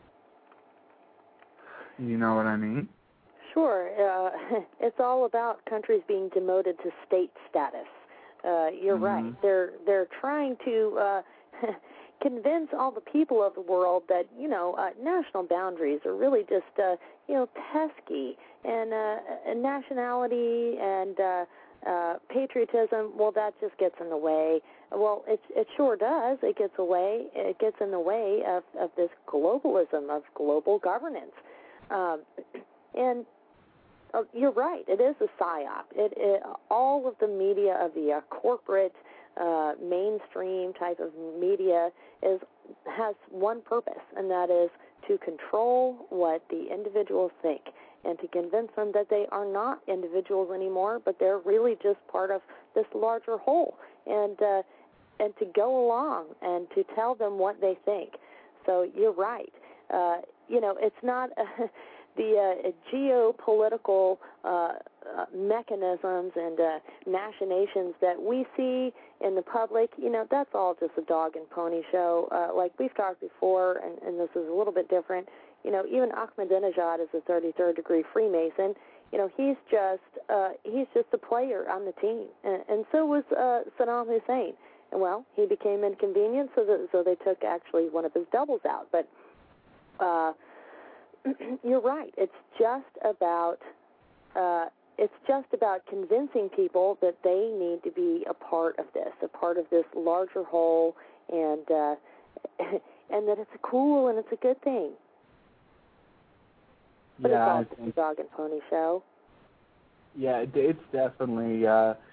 You know what I mean? Sure. It's all about countries being demoted to state status. You're right. They're trying to convince all the people of the world that national boundaries are really just pesky, and nationality and patriotism, well, that just gets in the way. Well, it sure does. It gets in the way of this globalism, of global governance. And you're right. It is a psyop. All of the media of the corporate mainstream type of media has one purpose, and that is to control what the individuals think and to convince them that they are not individuals anymore, but they're really just part of this larger whole, and to go along and to tell them what they think. So you're right. It's not the geopolitical mechanisms and machinations that we see in the public. That's all just a dog and pony show. Like we've talked before, and this is a little bit different. Even Ahmadinejad is a 33rd degree Freemason. He's just a player on the team, and so was Saddam Hussein. And well, he became inconvenient, so they took actually one of his doubles out. But you're right. It's just about convincing people that they need to be a part of this larger whole, and that it's cool and it's a good thing. But yeah, it's all a dog and pony show. Yeah, it's definitely.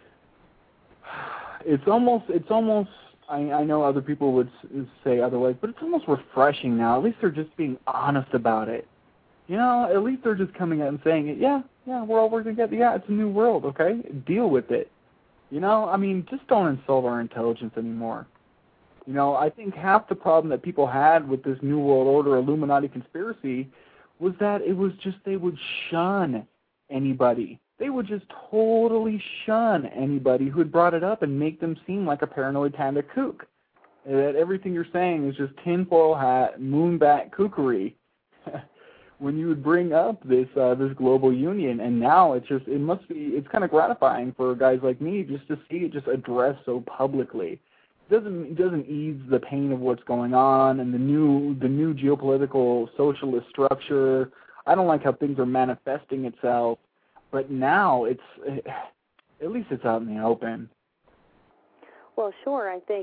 It's almost. I know other people would say otherwise, but it's almost refreshing now. At least they're just being honest about it. At least they're just coming out and saying it. Yeah, we're all working together. Yeah, it's a new world. Okay, deal with it. Just don't insult our intelligence anymore. I think half the problem that people had with this New World Order Illuminati conspiracy was that it was just they would shun anybody. They would just totally shun anybody who had brought it up and make them seem like a paranoid panda kook. That everything you're saying is just tinfoil hat, moonbat kookery. When you would bring up this global union, and now it's kind of gratifying for guys like me just to see it just addressed so publicly. It doesn't ease the pain of what's going on and the new geopolitical socialist structure. I don't like how things are manifesting itself, but now at least it's out in the open. Well, sure. I think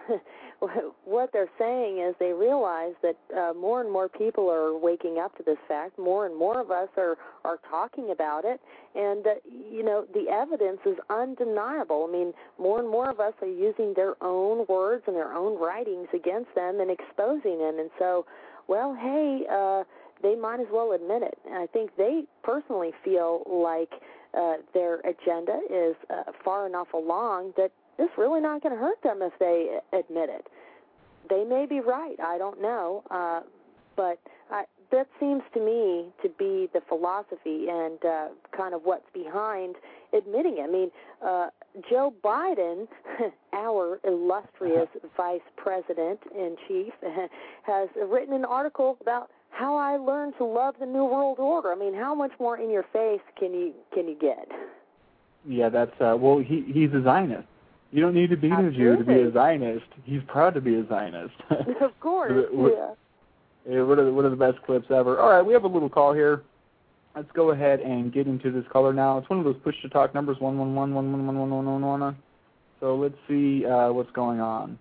what they're saying is they realize that more and more people are waking up to this fact. More and more of us are talking about it. And, the evidence is undeniable. More and more of us are using their own words and their own writings against them and exposing them. And so, well, hey, they might as well admit it. And I think they personally feel like their agenda is far enough along that it's really not going to hurt them if they admit it. They may be right. I don't know. But that seems to me to be the philosophy and kind of what's behind admitting it. Joe Biden, our illustrious vice president-in-chief, has written an article about how I learned to love the New World Order. How much more in your face can you get? Yeah, that's he's a Zionist. You don't need to be a Jew to be a Zionist. He's proud to be a Zionist. Of course, yeah. One of the best clips ever. All right, we have a little call here. Let's go ahead and get into this caller now. It's one of those push-to-talk numbers, 111-111-1111. So let's see what's going on.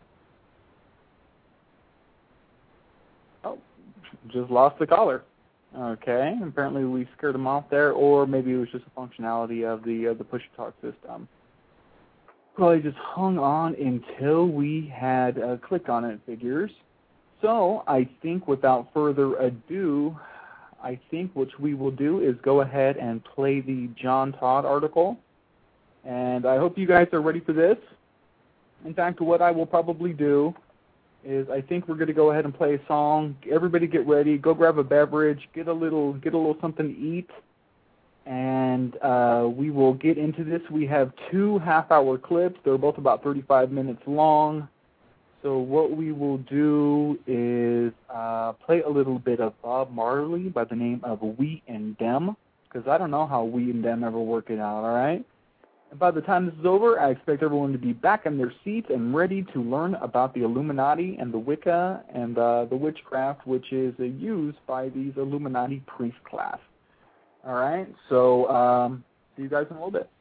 Oh, just lost the caller. Okay, apparently we scared them off there, or maybe it was just a functionality of the push-to-talk system. Probably just hung on until we had clicked on it, figures. So I think without further ado, I think what we will do is go ahead and play the John Todd article. And I hope you guys are ready for this. In fact, what I will probably do is I think we're going to go ahead and play a song. Everybody get ready. Go grab a beverage. Get a little something to eat. And we will get into this. We have 2 half-hour clips. They're both about 35 minutes long. So what we will do is play a little bit of Bob Marley by the name of We and Them, because I don't know how We and Them ever work it out, all right? And by the time this is over, I expect everyone to be back in their seats and ready to learn about the Illuminati and the Wicca and the witchcraft, which is used by these Illuminati priest class. All right, so see you guys in a little bit.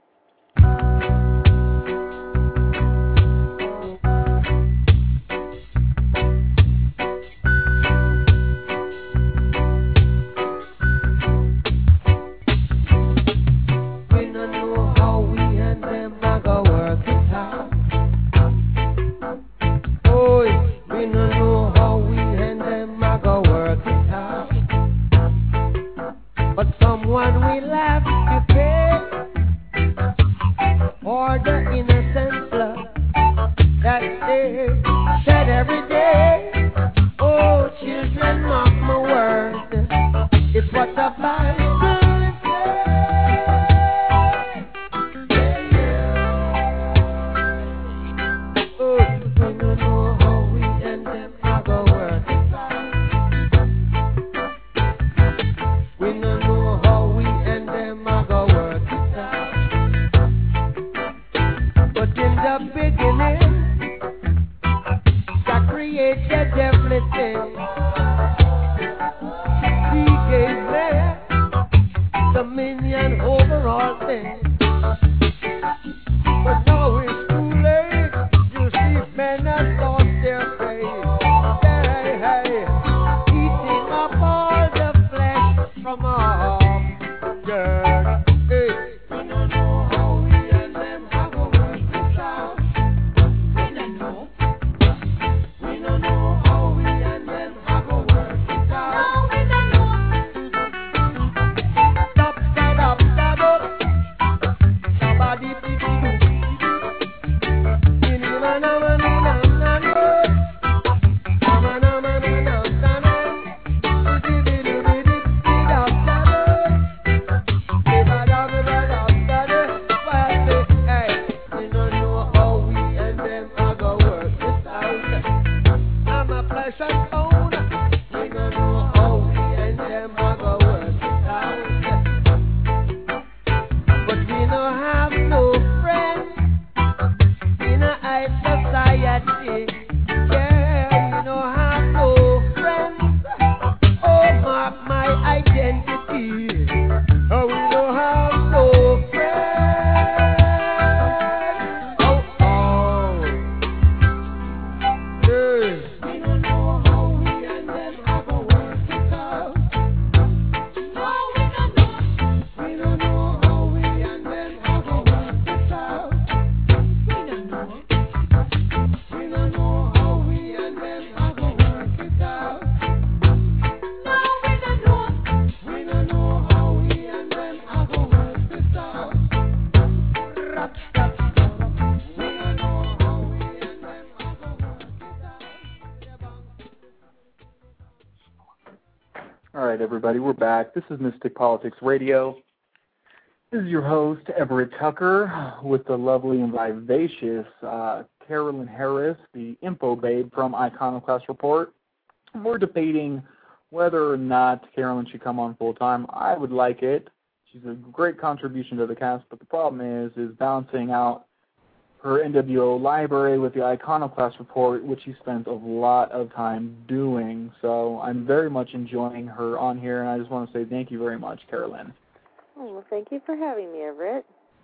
All right, everybody, we're back. This is Mystic Politics Radio. This is your host, Everett Tucker, with the lovely and vivacious Carolyn Harris, the info babe from Iconoclast Report. We're debating whether or not Carolyn should come on full-time. I would like it. She's a great contribution to the cast, but the problem is balancing out her NWO library with the Iconoclast Report, which she spends a lot of time doing. So I'm very much enjoying her on here, and I just want to say thank you very much, Carolyn. Oh, well, thank you for having me, Everett.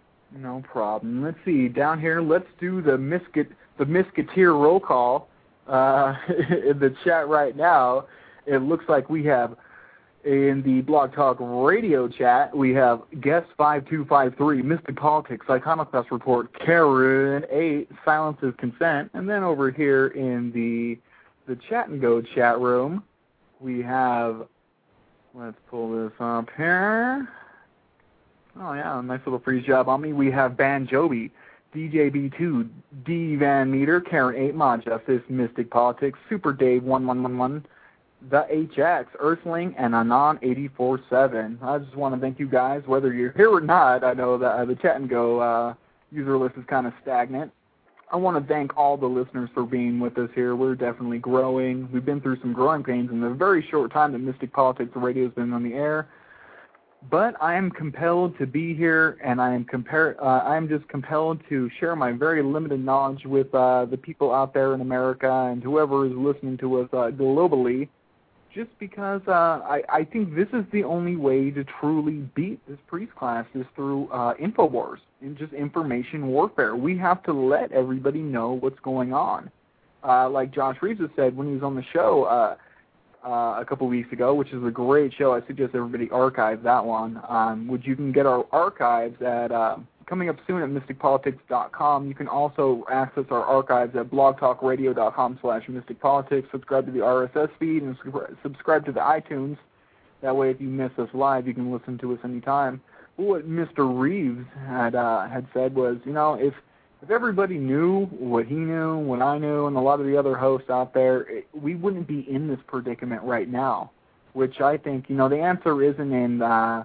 No problem. Let's see. Down here, let's do the Misketeer roll call in the chat right now. It looks like we have In the Blog Talk Radio chat, we have Guest 5253, Mystic Politics, Iconoclast Report, Karen 8, Silence is Consent. And then over here in the Chat and Go chat room, we have, let's pull this up here. Oh, yeah, nice little freeze job on me. We have Banjobi, DJB2, D Van Meter, Karen 8, Mod Justice, Mystic Politics, Super Dave 1111, The HX, Earthling, and Anon847. I just want to thank you guys, whether you're here or not. I know that the Chat and Go user list is kind of stagnant. I want to thank all the listeners for being with us here. We're definitely growing. We've been through some growing pains in the very short time that Mystic Politics Radio has been on the air. But I am compelled to be here, and I am just compelled to share my very limited knowledge with the people out there in America and whoever is listening to us globally, just because I think this is the only way to truly beat this priest class is through InfoWars and just information warfare. We have to let everybody know what's going on. Like Josh Reeves has said when he was on the show a couple weeks ago, which is a great show. I suggest everybody archive that one, which you can get our archives at coming up soon at mysticpolitics.com. You can also access our archives at blogtalkradio.com/mysticpolitics. Subscribe to the RSS feed and subscribe to the iTunes. That way, if you miss us live, you can listen to us anytime. What Mr. Reeves had said was, you know, if everybody knew what he knew, what I knew, and a lot of the other hosts out there, we wouldn't be in this predicament right now. Which I think, you know, the answer isn't in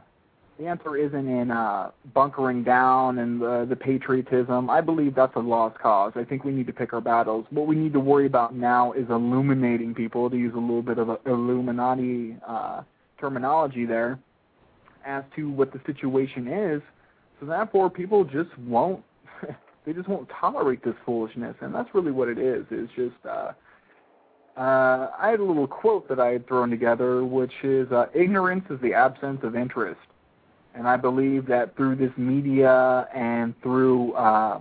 bunkering down and the patriotism. I believe that's a lost cause. I think we need to pick our battles. What we need to worry about now is illuminating people, to use a little bit of Illuminati terminology there, as to what the situation is. So therefore, people just won't. They just won't tolerate this foolishness, and that's really what it is. It's just, I had a little quote that I had thrown together, which is, ignorance is the absence of interest. And I believe that through this media and through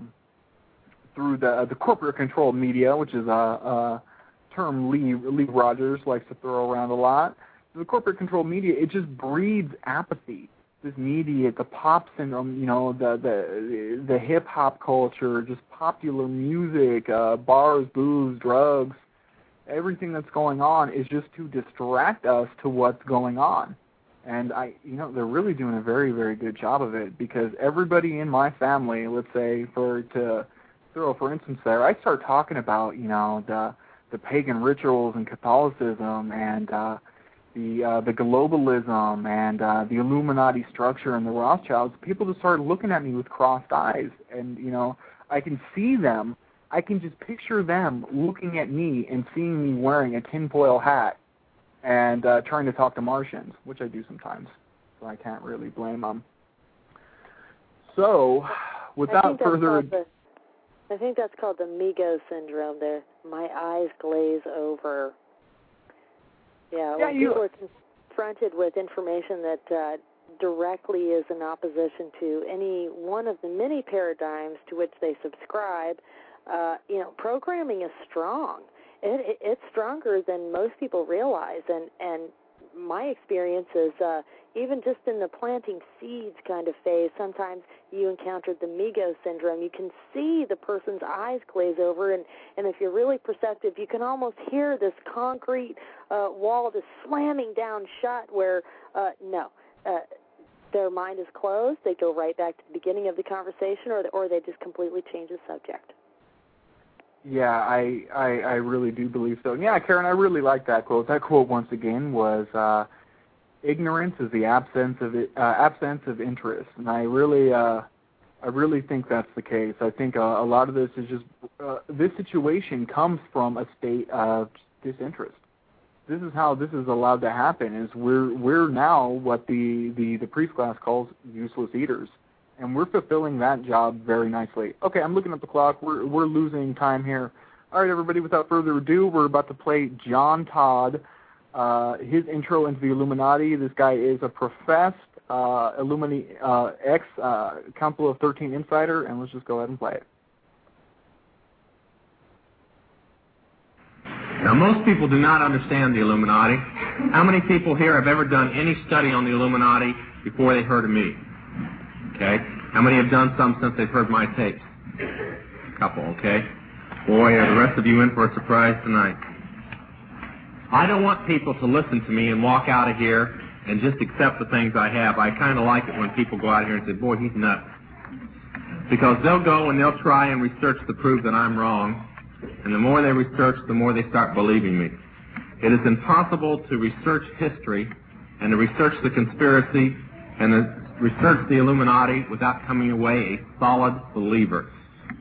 the corporate-controlled media, which is a term Lee Rogers likes to throw around a lot, the corporate-controlled media, it just breeds apathy. This media, the pop syndrome, you know, the hip-hop culture, just popular music, bars, booze, drugs, everything that's going on is just to distract us to what's going on. And they're really doing a very, very good job of it, because everybody in my family, let's say, for instance there, I start talking about, you know, the pagan rituals and Catholicism and the globalism and the Illuminati structure and the Rothschilds. People just start looking at me with crossed eyes, and, you know, I can see them. I can just picture them looking at me and seeing me wearing a tinfoil hat and trying to talk to Martians, which I do sometimes, so I can't really blame them. So, without further ado, I think that's called the Migo syndrome there. My eyes glaze over. Yeah, when people are confronted with information that directly is in opposition to any one of the many paradigms to which they subscribe, you know, programming is strong. It's stronger than most people realize, and my experience is even just in the planting seeds kind of phase, sometimes you encountered the Migo syndrome. You can see the person's eyes glaze over, and if you're really perceptive, you can almost hear this concrete wall just slamming down shut where, their mind is closed. They go right back to the beginning of the conversation, or they just completely change the subject. Yeah, I really do believe so. Yeah, Karen, I really like that quote. That quote, once again, was ignorance is the absence of interest, and I really think that's the case. I think a lot of this is just this situation comes from a state of disinterest. This is how this is allowed to happen. Is we're now what the priest class calls useless eaters. And we're fulfilling that job very nicely. Okay, I'm looking at the clock. We're losing time here. All right, everybody, without further ado, we're about to play John Todd, his intro into the Illuminati. This guy is a professed Illuminati Council of 13 insider, and let's just go ahead and play it. Now, most people do not understand the Illuminati. How many people here have ever done any study on the Illuminati before they heard of me? Okay. How many have done some since they've heard my tapes? A couple, okay. Boy, are the rest of you in for a surprise tonight. I don't want people to listen to me and walk out of here and just accept the things I have. I kind of like it when people go out here and say, boy, he's nuts. Because they'll go and they'll try and research to prove that I'm wrong. And the more they research, the more they start believing me. It is impossible to research history and to research the conspiracy and to research the Illuminati without coming away a solid believer.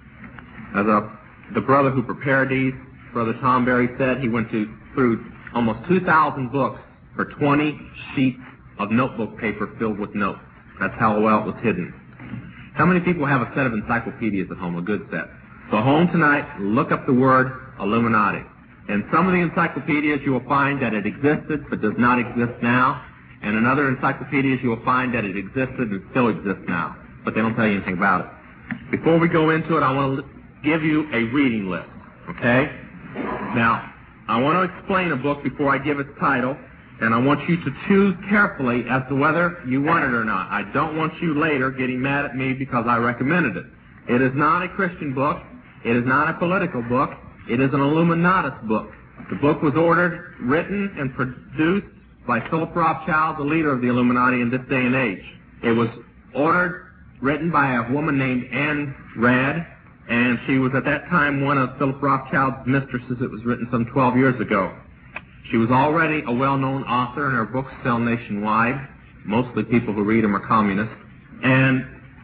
As the brother who prepared these, Brother Tom Berry, said, he went through almost 2,000 books for 20 sheets of notebook paper filled with notes. That's how well it was hidden. How many people have a set of encyclopedias at home, a good set? Go home tonight, look up the word Illuminati. In some of the encyclopedias you will find that it existed but does not exist now. And in other encyclopedias you will find that it existed and still exists now. But they don't tell you anything about it. Before we go into it, I want to give you a reading list, okay? Now, I want to explain a book before I give its title, and I want you to choose carefully as to whether you want it or not. I don't want you later getting mad at me because I recommended it. It is not a Christian book. It is not a political book. It is an Illuminatus book. The book was ordered, written, and produced by Philip Rothschild, the leader of the Illuminati in this day and age. It was ordered, written by a woman named Anne Rand, and she was at that time one of Philip Rothschild's mistresses. It was written some 12 years ago. She was already a well-known author, and her books sell nationwide. Mostly people who read them are communists. And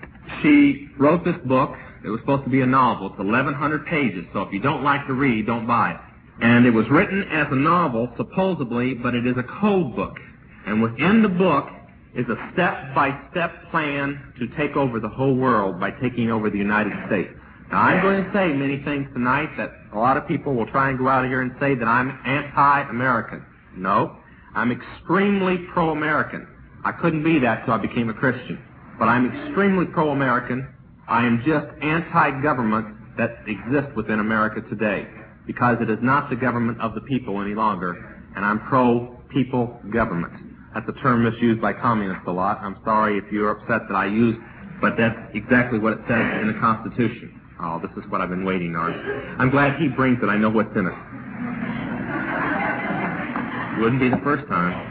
she wrote this book. It was supposed to be a novel. It's 1,100 pages, so if you don't like to read, don't buy it. And it was written as a novel, supposedly, but it is a code book. And within the book is a step-by-step plan to take over the whole world by taking over the United States. Now, I'm going to say many things tonight that a lot of people will try and go out here and say that I'm anti-American. No, I'm extremely pro-American. I couldn't be that till I became a Christian. But I'm extremely pro-American. I am just anti-government that exists within America today, because it is not the government of the people any longer, and I'm pro-people government. That's a term misused by communists a lot. I'm sorry if you're upset that I use, but that's exactly what it says in the Constitution. Oh, this is what I've been waiting on. I'm glad he brings it. I know what's in it. Wouldn't be the first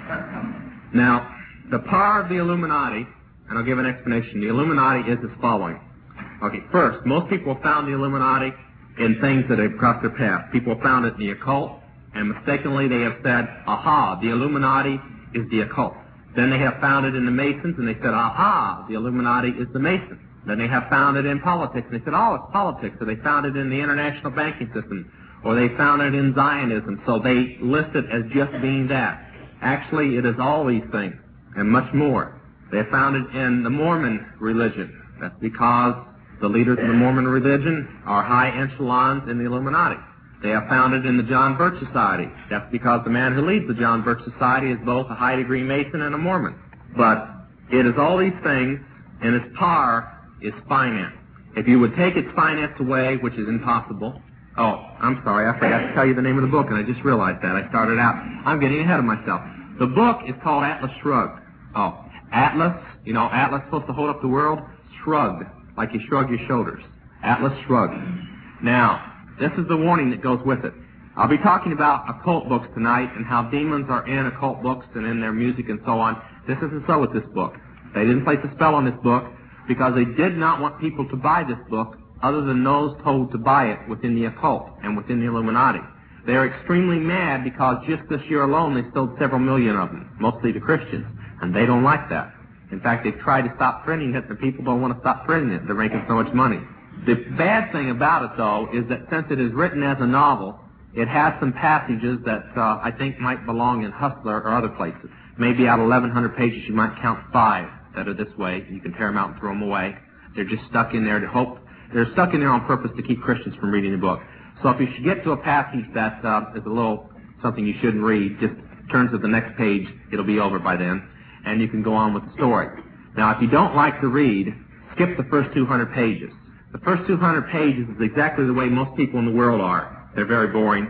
time. Now, the power of the Illuminati, and I'll give an explanation. The Illuminati is as following. Okay, first, most people found the Illuminati in things that have crossed their path. People found it in the occult, and mistakenly they have said, aha, the Illuminati is the occult. Then they have found it in the Masons, and they said, aha, the Illuminati is the Masons. Then they have found it in politics, and they said, oh, it's politics. So they found it in the international banking system, or they found it in Zionism, so they list it as just being that. Actually, it is all these things, and much more. They found it in the Mormon religion. That's because the leaders of the Mormon religion are high echelons in the Illuminati. They have found it in the John Birch Society. That's because the man who leads the John Birch Society is both a high-degree Mason and a Mormon. But it is all these things, and its power is finance. If you would take its finance away, which is impossible. Oh, I'm sorry, I forgot to tell you the name of the book, and I just realized that. I started out. I'm getting ahead of myself. The book is called Atlas Shrugged. Oh, Atlas, you know, Atlas supposed to hold up the world? Shrugged, like you shrug your shoulders. Atlas Shrugged. Now, this is the warning that goes with it. I'll be talking about occult books tonight and how demons are in occult books and in their music and so on. This isn't so with this book. They didn't place a spell on this book because they did not want people to buy this book other than those told to buy it within the occult and within the Illuminati. They are extremely mad because just this year alone they sold several million of them, mostly to Christians, and they don't like that. In fact, they've tried to stop printing it, and people don't want to stop printing it. They're making so much money. The bad thing about it, though, is that since it is written as a novel, it has some passages that I think might belong in Hustler or other places. Maybe out of 1,100 pages, you might count 5 that are this way. You can tear them out and throw them away. They're just stuck in there to hope. They're stuck in there on purpose to keep Christians from reading the book. So if you should get to a passage that is a little something you shouldn't read, just turn to the next page. It'll be over by then, and you can go on with the story. Now, if you don't like to read, skip the first 200 pages. The first 200 pages is exactly the way most people in the world are. They're very boring.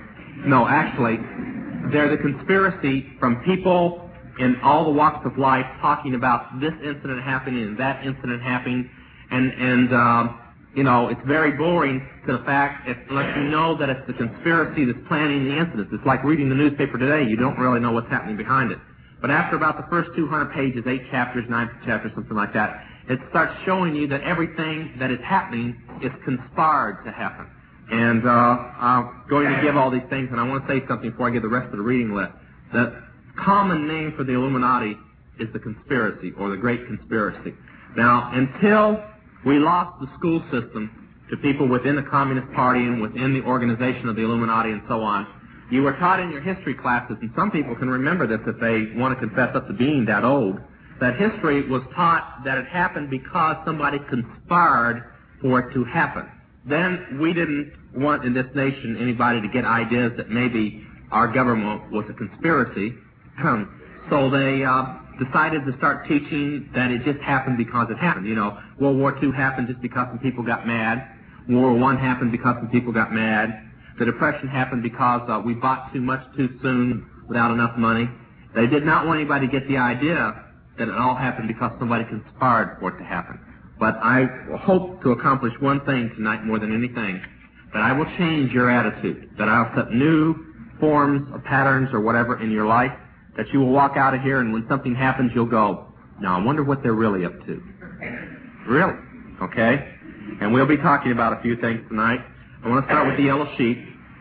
No, actually, they're the conspiracy from people in all the walks of life talking about this incident happening and that incident happening, and you know, it's very boring to the fact unless you know that it's the conspiracy that's planning the incidents. It's like reading the newspaper today. You don't really know what's happening behind it. But after about the first 200 pages, 8 chapters, 9 chapters, something like that, it starts showing you that everything that is happening is conspired to happen. And I'm going to give all these things, and I want to say something before I give the rest of the reading list. The common name for the Illuminati is the conspiracy, or the Great Conspiracy. Now, until we lost the school system to people within the Communist Party and within the organization of the Illuminati and so on, you were taught in your history classes, and some people can remember this if they want to confess up to being that old, that history was taught that it happened because somebody conspired for it to happen. Then we didn't want in this nation anybody to get ideas that maybe our government was a conspiracy, so they decided to start teaching that it just happened because it happened. You know, World War II happened just because some people got mad. World War I happened because some people got mad. The Depression happened because we bought too much too soon without enough money. They did not want anybody to get the idea that it all happened because somebody conspired for it to happen. But I hope to accomplish one thing tonight more than anything, that I will change your attitude, that I'll set new forms or patterns or whatever in your life, that you will walk out of here and when something happens you'll go, now I wonder what they're really up to. Really? Okay? And we'll be talking about a few things tonight. I want to start with the yellow sheet.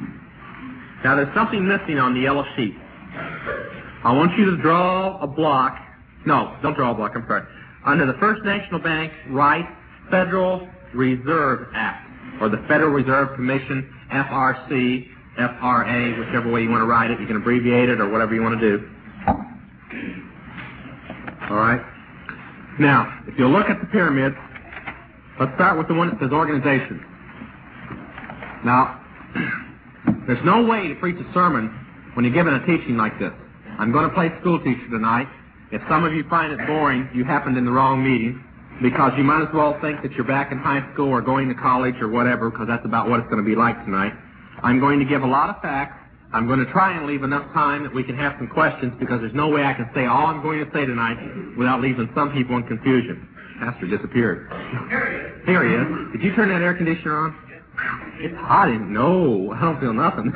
Now there's something missing on the yellow sheet. I want you to draw a block. No, don't draw a block, I'm sorry. Under the First National Bank, write Federal Reserve Act, or the Federal Reserve Commission, FRC, FRA, whichever way you want to write it. You can abbreviate it or whatever you want to do. All right? Now, if you look at the pyramids, let's start with the one that says organizations. Now, there's no way to preach a sermon when you're given a teaching like this. I'm going to play school teacher tonight. If some of you find it boring, you happened in the wrong meeting, because you might as well think that you're back in high school or going to college or whatever, because that's about what it's going to be like tonight. I'm going to give a lot of facts. I'm going to try and leave enough time that we can have some questions, because there's no way I can say all I'm going to say tonight without leaving some people in confusion. Pastor disappeared. Here he is. Did you turn that air conditioner on? It's hot in. No, I don't feel nothing.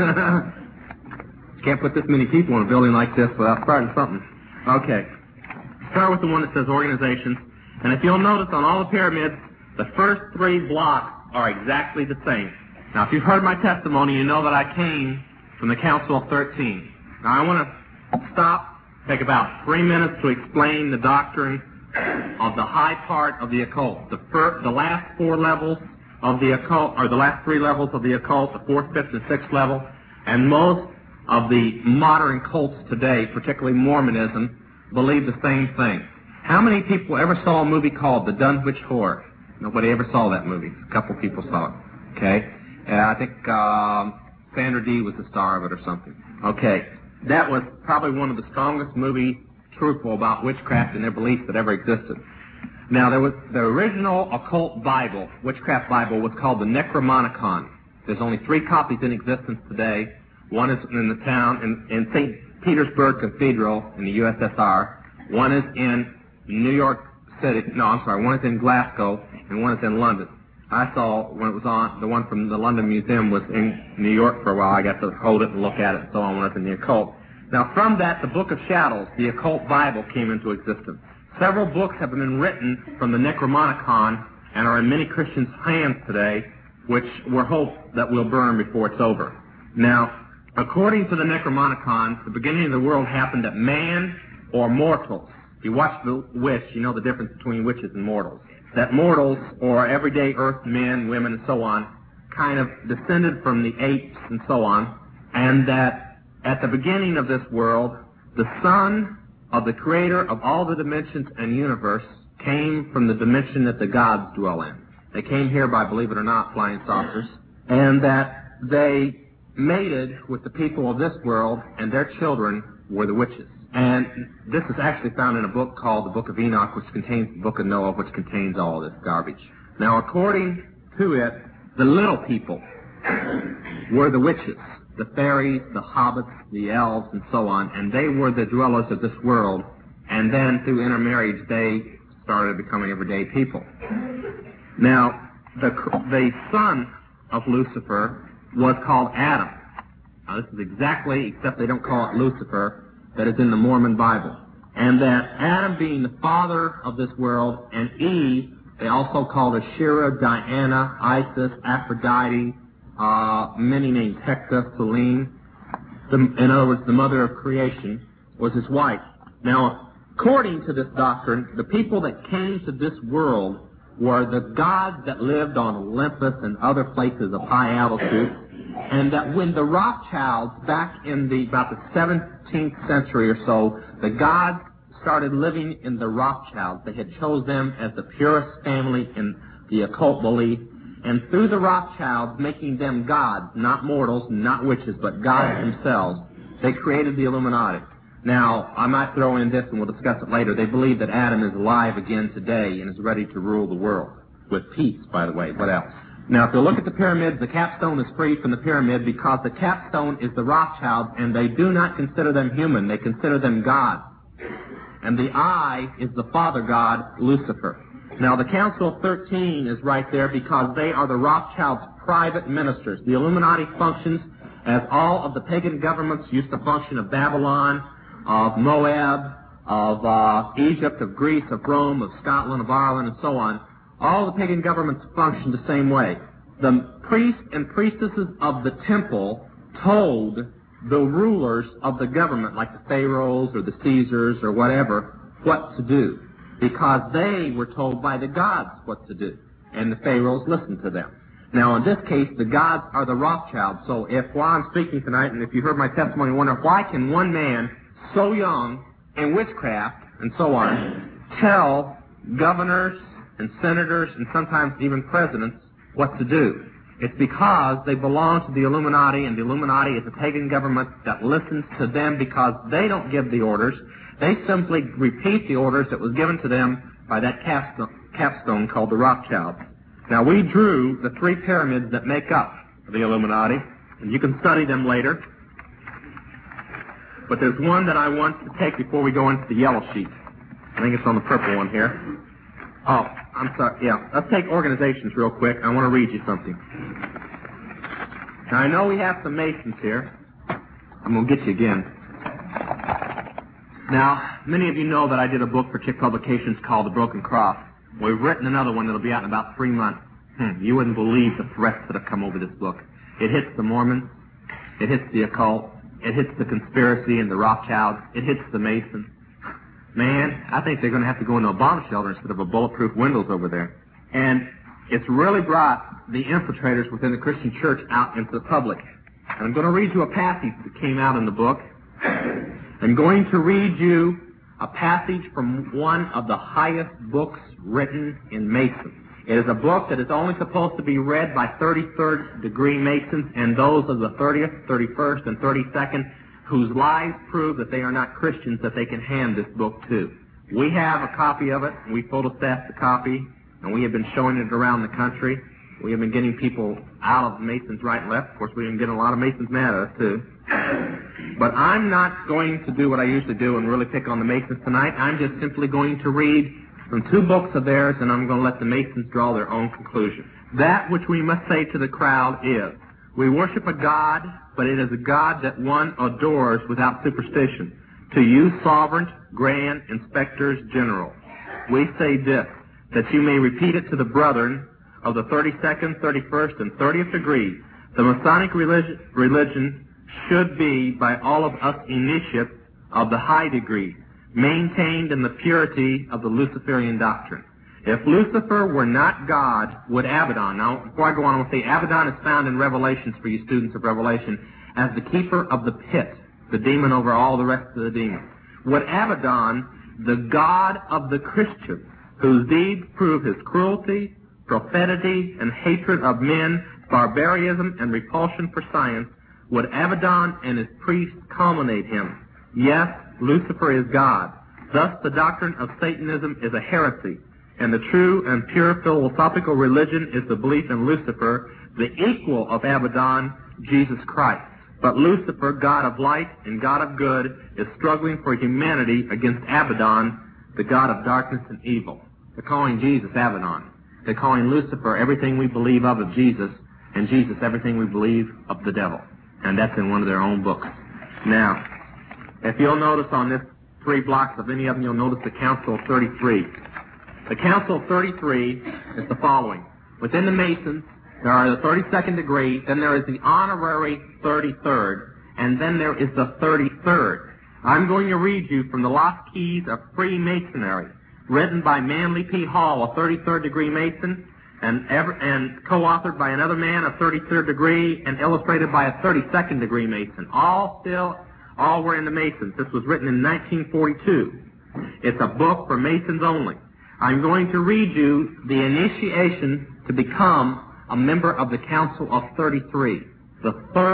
You can't put this many people in a building like this without starting something. Okay. Start with the one that says organizations. And if you'll notice on all the pyramids, the first 3 blocks are exactly the same. Now, if you've heard my testimony, you know that I came from the Council of 13. Now, I want to stop, take about 3 minutes to explain the doctrine of the high part of the occult. The last 4 levels of the occult, or the last 3 levels of the occult, the 4th, 5th, and 6th level, and most of the modern cults today, particularly Mormonism, believe the same thing. How many people ever saw a movie called The Dunwich Horror? Nobody ever saw that movie. A couple people saw it. Okay? And I think Sandra Dee was the star of it or something. Okay. That was probably one of the strongest movies truthful about witchcraft and their beliefs that ever existed. Now, there was the original occult Bible, witchcraft Bible, was called the Necromonicon. There's only 3 copies in existence today. One is in the town, in St. Petersburg Cathedral in the USSR. One is in New York City. No, I'm sorry. One is in Glasgow, and one is in London. I saw when it was on, the one from the London Museum was in New York for a while. I got to hold it and look at it and so on when it was in the occult. Now, from that, the Book of Shadows, the occult Bible, came into existence. Several books have been written from the Necromonicon and are in many Christians' hands today, which we're hope that will burn before it's over. Now, according to the Necromonicon, the beginning of the world happened at man or mortals. If you watch The Witch, you know the difference between witches and mortals. That mortals, or everyday earth men, women, and so on, kind of descended from the apes and so on, and that at the beginning of this world, the son of the creator of all the dimensions and universe came from the dimension that the gods dwell in. They came here by, believe it or not, flying saucers, and that they mated with the people of this world, and their children were the witches. And this is actually found in a book called the Book of Enoch, which contains the Book of Noah, which contains all this garbage. Now, according to it, the little people were the witches. the fairies, the hobbits, the elves, and so on, and they were the dwellers of this world, and then through intermarriage they started becoming everyday people. Now, the son of Lucifer was called Adam. Now, this is exactly, except they don't call it Lucifer, that is in the Mormon Bible. And that Adam being the father of this world, and Eve, they also called Asherah, Diana, Isis, Aphrodite, many names, Hector, Selene. In other words, the mother of creation, was his wife. Now, according to this doctrine, the people that came to this world were the gods that lived on Olympus and other places of high altitude, and that when the Rothschilds, back in about the 17th century or so, the gods started living in the Rothschilds. They had chose them as the purest family in the occult belief, and through the Rothschilds, making them gods, not mortals, not witches, but gods themselves, they created the Illuminati. Now, I might throw in this, and we'll discuss it later. They believe that Adam is alive again today and is ready to rule the world. With peace, by the way. What else? Now, if you look at the pyramids, the capstone is free from the pyramid because the capstone is the Rothschilds, and they do not consider them human. They consider them gods. And the eye is the father god, Lucifer. Now, the Council of 13 is right there because they are the Rothschilds' private ministers. The Illuminati functions as all of the pagan governments used to function, of Babylon, of Moab, of Egypt, of Greece, of Rome, of Scotland, of Ireland, and so on. All the pagan governments function the same way. The priests and priestesses of the temple told the rulers of the government, like the pharaohs or the Caesars or whatever, what to do, because they were told by the gods what to do, and the pharaohs listened to them. Now, in this case, the gods are the Rothschilds. So while I'm speaking tonight, and if you heard my testimony, wonder why can one man so young in witchcraft and so on tell governors and senators and sometimes even presidents what to do? It's because they belong to the Illuminati, and the Illuminati is a pagan government that listens to them because they don't give the orders. They simply repeat the orders that was given to them by that capstone called the Rothschilds. Now, we drew the three pyramids that make up the Illuminati, and you can study them later. But there's one that I want to take before we go into the yellow sheet. I think it's on the purple one here. Oh, I'm sorry. Yeah, let's take organizations real quick. I want to read you something. Now, I know we have some Masons here. I'm going to get you again. Now, many of you know that I did a book for Chick Publications called The Broken Cross. We've written another one that'll be out in about 3 months. You wouldn't believe the threats that have come over this book. It hits the Mormons. It hits the occult. It hits the conspiracy and the Rothschilds. It hits the Masons. Man, I think they're going to have to go into a bomb shelter instead of a bulletproof windows over there. And it's really brought the infiltrators within the Christian church out into the public. And I'm going to read you a passage that came out in the book. I'm going to read you a passage from one of the highest books written in Mason. It is a book that is only supposed to be read by 33rd degree Masons and those of the 30th, 31st, and 32nd whose lives prove that they are not Christians that they can hand this book to. We have a copy of it, and we photostat the copy, and we have been showing it around the country. We have been getting people out of Masons right and left. Of course, we've been getting a lot of Masons mad at us, too. But I'm not going to do what I usually do and really pick on the Masons tonight. I'm just simply going to read from 2 books of theirs, and I'm going to let the Masons draw their own conclusion. That which we must say to the crowd is, we worship a God, but it is a God that one adores without superstition. To you, sovereign, grand, inspectors general, we say this, that you may repeat it to the brethren of the 32nd, 31st, and 30th degree. The Masonic religion should be, by all of us initiates of the high degree, maintained in the purity of the Luciferian doctrine. If Lucifer were not God, would Abaddon, now before I go on, I want to say Abaddon is found in Revelations for you students of Revelation as the keeper of the pit, the demon over all the rest of the demons. Would Abaddon, the God of the Christians, whose deeds prove his cruelty, profanity, and hatred of men, barbarism, and repulsion for science, would Abaddon and his priests culminate him? Yes, Lucifer is God. Thus the doctrine of Satanism is a heresy, and the true and pure philosophical religion is the belief in Lucifer, the equal of Abaddon, Jesus Christ. But Lucifer, god of light and god of good, is struggling for humanity against Abaddon, the god of darkness and evil. They're calling Jesus Abaddon. They're calling Lucifer everything we believe of Jesus, and Jesus everything we believe of the devil. And that's in one of their own books. Now, if you'll notice on this 3 blocks of any of them, you'll notice the Council of 33. The Council of 33 is the following. Within the Masons, there are the 32nd degree, then there is the honorary 33rd, and then there is the 33rd. I'm going to read you from the Lost Keys of Freemasonry, written by Manly P. Hall, a 33rd degree Mason, and co-authored by another man, a 33rd degree, and illustrated by a 32nd degree Mason. All were in the Masons. This was written in 1942. It's a book for Masons only. I'm going to read you the initiation to become a member of the Council of 33, the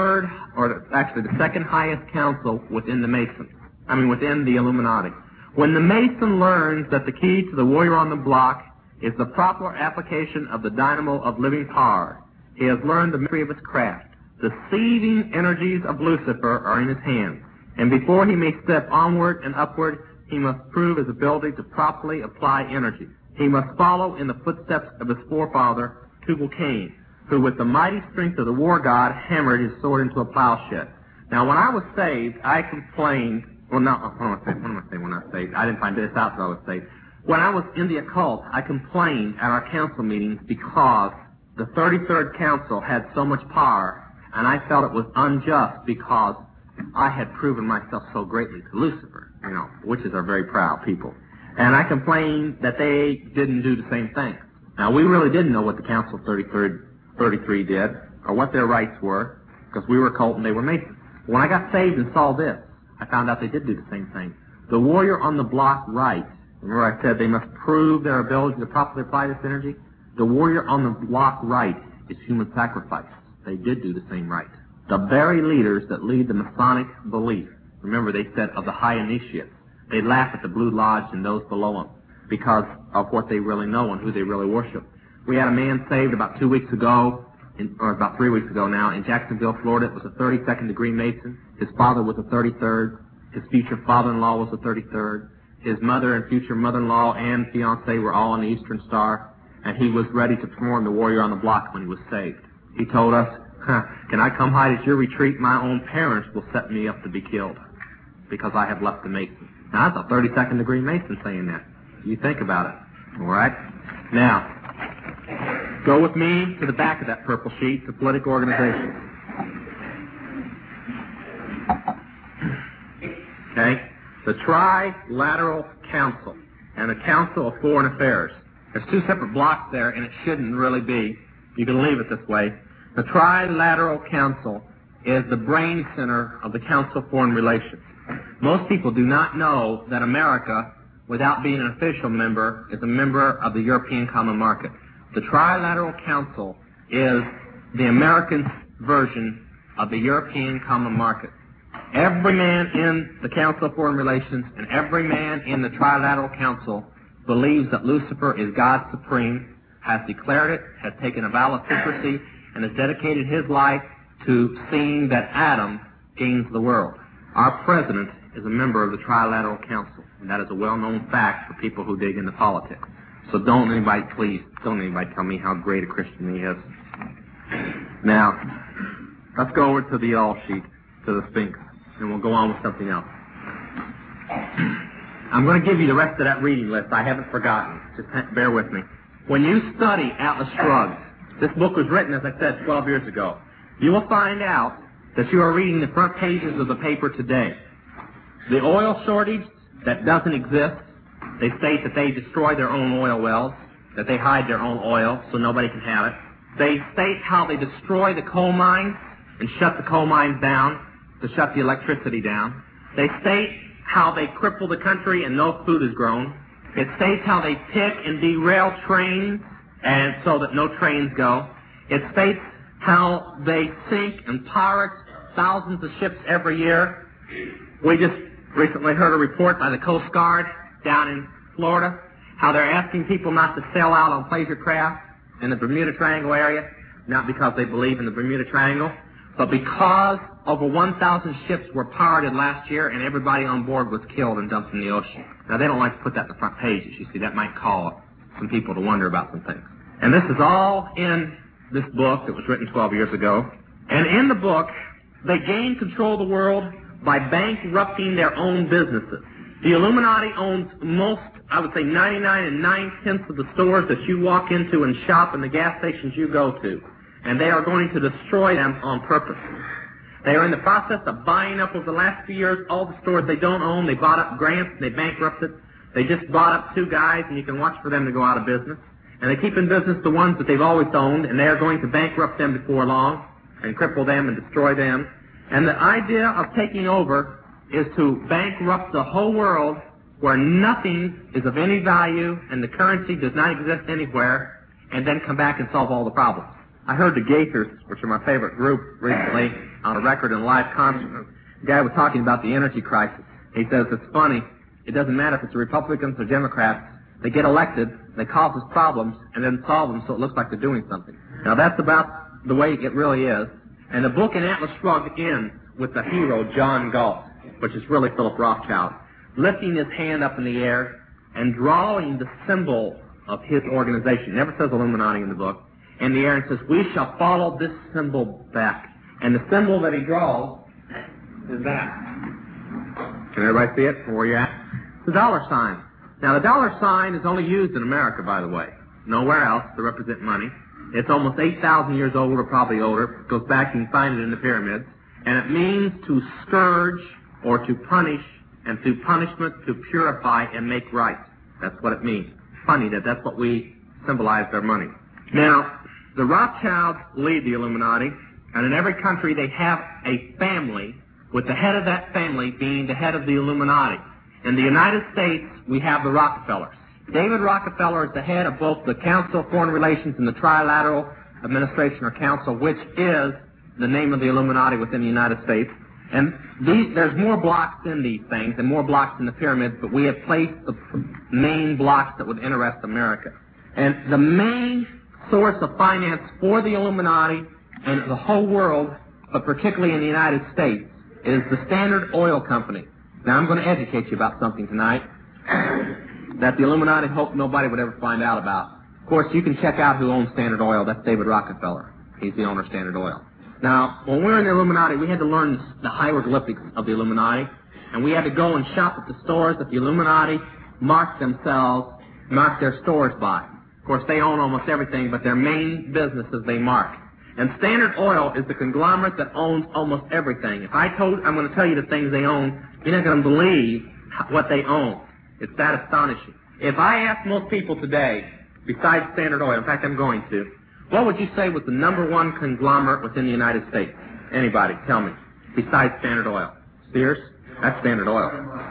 second highest council within the Masons. Within the Illuminati. When the Mason learns that the key to the warrior on the block is the proper application of the dynamo of living power, he has learned the mystery of his craft. The seething energies of Lucifer are in his hands, and before he may step onward and upward, he must prove his ability to properly apply energy. He must follow in the footsteps of his forefather, Tubal-Cain, who with the mighty strength of the war god hammered his sword into a plowshed. Now, when I was saved, I complained. When I was saved? I didn't find this out until I was saved. When I was in the occult, I complained at our council meetings because the 33rd Council had so much power, and I felt it was unjust because I had proven myself so greatly to Lucifer, witches are very proud people. And I complained that they didn't do the same thing. Now, we really didn't know what the Council of 33 did, or what their rights were, because we were occult and they were Masons. When I got saved and saw this, I found out they did do the same thing. The warrior on the block right, remember I said they must prove their ability to properly apply this energy? The warrior on the block right is human sacrifice. They did do the same right. The very leaders that lead the Masonic belief, remember they said of the high initiates, they laugh at the Blue Lodge and those below them because of what they really know and who they really worship. We had a man saved about 2 weeks ago, or about 3 weeks ago now, in Jacksonville, Florida. It was a 32nd degree Mason. His father was a 33rd. His future father-in-law was a 33rd. His mother and future mother-in-law and fiance were all in the Eastern Star, and he was ready to perform the warrior on the block when he was saved. He told us, can I come hide at your retreat? My own parents will set me up to be killed because I have left the Mason. Now, that's a 32nd degree Mason saying that. You think about it. All right? Now, go with me to the back of that purple sheet to political organizations. Okay? The Trilateral Council and the Council of Foreign Affairs. There's 2 separate blocks there, and it shouldn't really be. You can leave it this way. The Trilateral Council is the brain center of the Council of Foreign Relations. Most people do not know that America, without being an official member, is a member of the European Common Market. The Trilateral Council is the American version of the European Common Market. Every man in the Council of Foreign Relations and every man in the Trilateral Council believes that Lucifer is God Supreme, has declared it, has taken a vow of secrecy, and has dedicated his life to seeing that Adam gains the world. Our president is a member of the Trilateral Council, and that is a well-known fact for people who dig into politics. So don't anybody tell me how great a Christian he is. Now, let's go over to the all sheet, to the Sphinx, and we'll go on with something else. I'm going to give you the rest of that reading list. I haven't forgotten. Just bear with me. When you study Atlas Shrugged, this book was written, as I said, 12 years ago. You will find out that you are reading the front pages of the paper today. The oil shortage that doesn't exist, they state that they destroy their own oil wells, that they hide their own oil so nobody can have it. They state how they destroy the coal mines and shut the coal mines down to shut the electricity down. They state how they cripple the country and no food is grown. It states how they pick and derail trains and so that no trains go. It states how they sink and pirate thousands of ships every year. We just recently heard a report by the Coast Guard down in Florida, how they're asking people not to sail out on pleasure craft in the Bermuda Triangle area, not because they believe in the Bermuda Triangle, but because over 1,000 ships were pirated last year, and everybody on board was killed and dumped in the ocean. Now, they don't like to put that in the front pages. You see, that might cause some people to wonder about some things. And this is all in this book that was written 12 years ago. And in the book, they gained control of the world by bankrupting their own businesses. The Illuminati owns most, I would say 99 9/10 of the stores that you walk into and shop and the gas stations you go to. And they are going to destroy them on purpose. They are in the process of buying up over the last few years all the stores they don't own. They bought up Grants and they bankrupted. They just bought up 2 guys, and you can watch for them to go out of business. And they keep in business the ones that they've always owned, and they are going to bankrupt them before long and cripple them and destroy them. And the idea of taking over is to bankrupt the whole world where nothing is of any value and the currency does not exist anywhere, and then come back and solve all the problems. I heard the Gaithers, which are my favorite group, recently on a record in a live concert. The guy was talking about the energy crisis. He says, it's funny, it doesn't matter if it's Republicans or Democrats. They get elected, they cause us problems, and then solve them so it looks like they're doing something. Now, that's about the way it really is. And the book in Atlas Shrugged ends with the hero, John Galt, which is really Philip Rothschild, lifting his hand up in the air and drawing the symbol of his organization. It never says Illuminati in the book. In the air, and says, we shall follow this symbol back. And the symbol that he draws is that. Can everybody see it from where you're at? It's a dollar sign. Now, the dollar sign is only used in America, by the way. Nowhere else to represent money. It's almost 8,000 years old, or probably older. It goes back, you can find it in the pyramids. And it means to scourge or to punish, and through punishment to purify and make right. That's what it means. Funny that that's what we symbolize their money. Now, the Rothschilds lead the Illuminati, and in every country they have a family, with the head of that family being the head of the Illuminati. In the United States, we have the Rockefellers. David Rockefeller is the head of both the Council of Foreign Relations and the Trilateral Administration or Council, which is the name of the Illuminati within the United States. And there's more blocks in these things and more blocks in the pyramids, but we have placed the main blocks that would interest America. And the main source of finance for the Illuminati and the whole world, but particularly in the United States, is the Standard Oil Company. Now, I'm going to educate you about something tonight that the Illuminati hoped nobody would ever find out about. Of course, you can check out who owns Standard Oil. That's David Rockefeller. He's the owner of Standard Oil. Now, when we were in the Illuminati, we had to learn the hieroglyphics of the Illuminati, and we had to go and shop at the stores that the Illuminati marked their stores by. Of course, they own almost everything, but their main business is they mark. And Standard Oil is the conglomerate that owns almost everything. If I'm going to tell you the things they own, you're not going to believe what they own. It's that astonishing. If I ask most people today, besides Standard Oil, in fact, I'm going to, what would you say was the #1 conglomerate within the United States? Anybody, tell me. Besides Standard Oil. Sears? That's Standard Oil.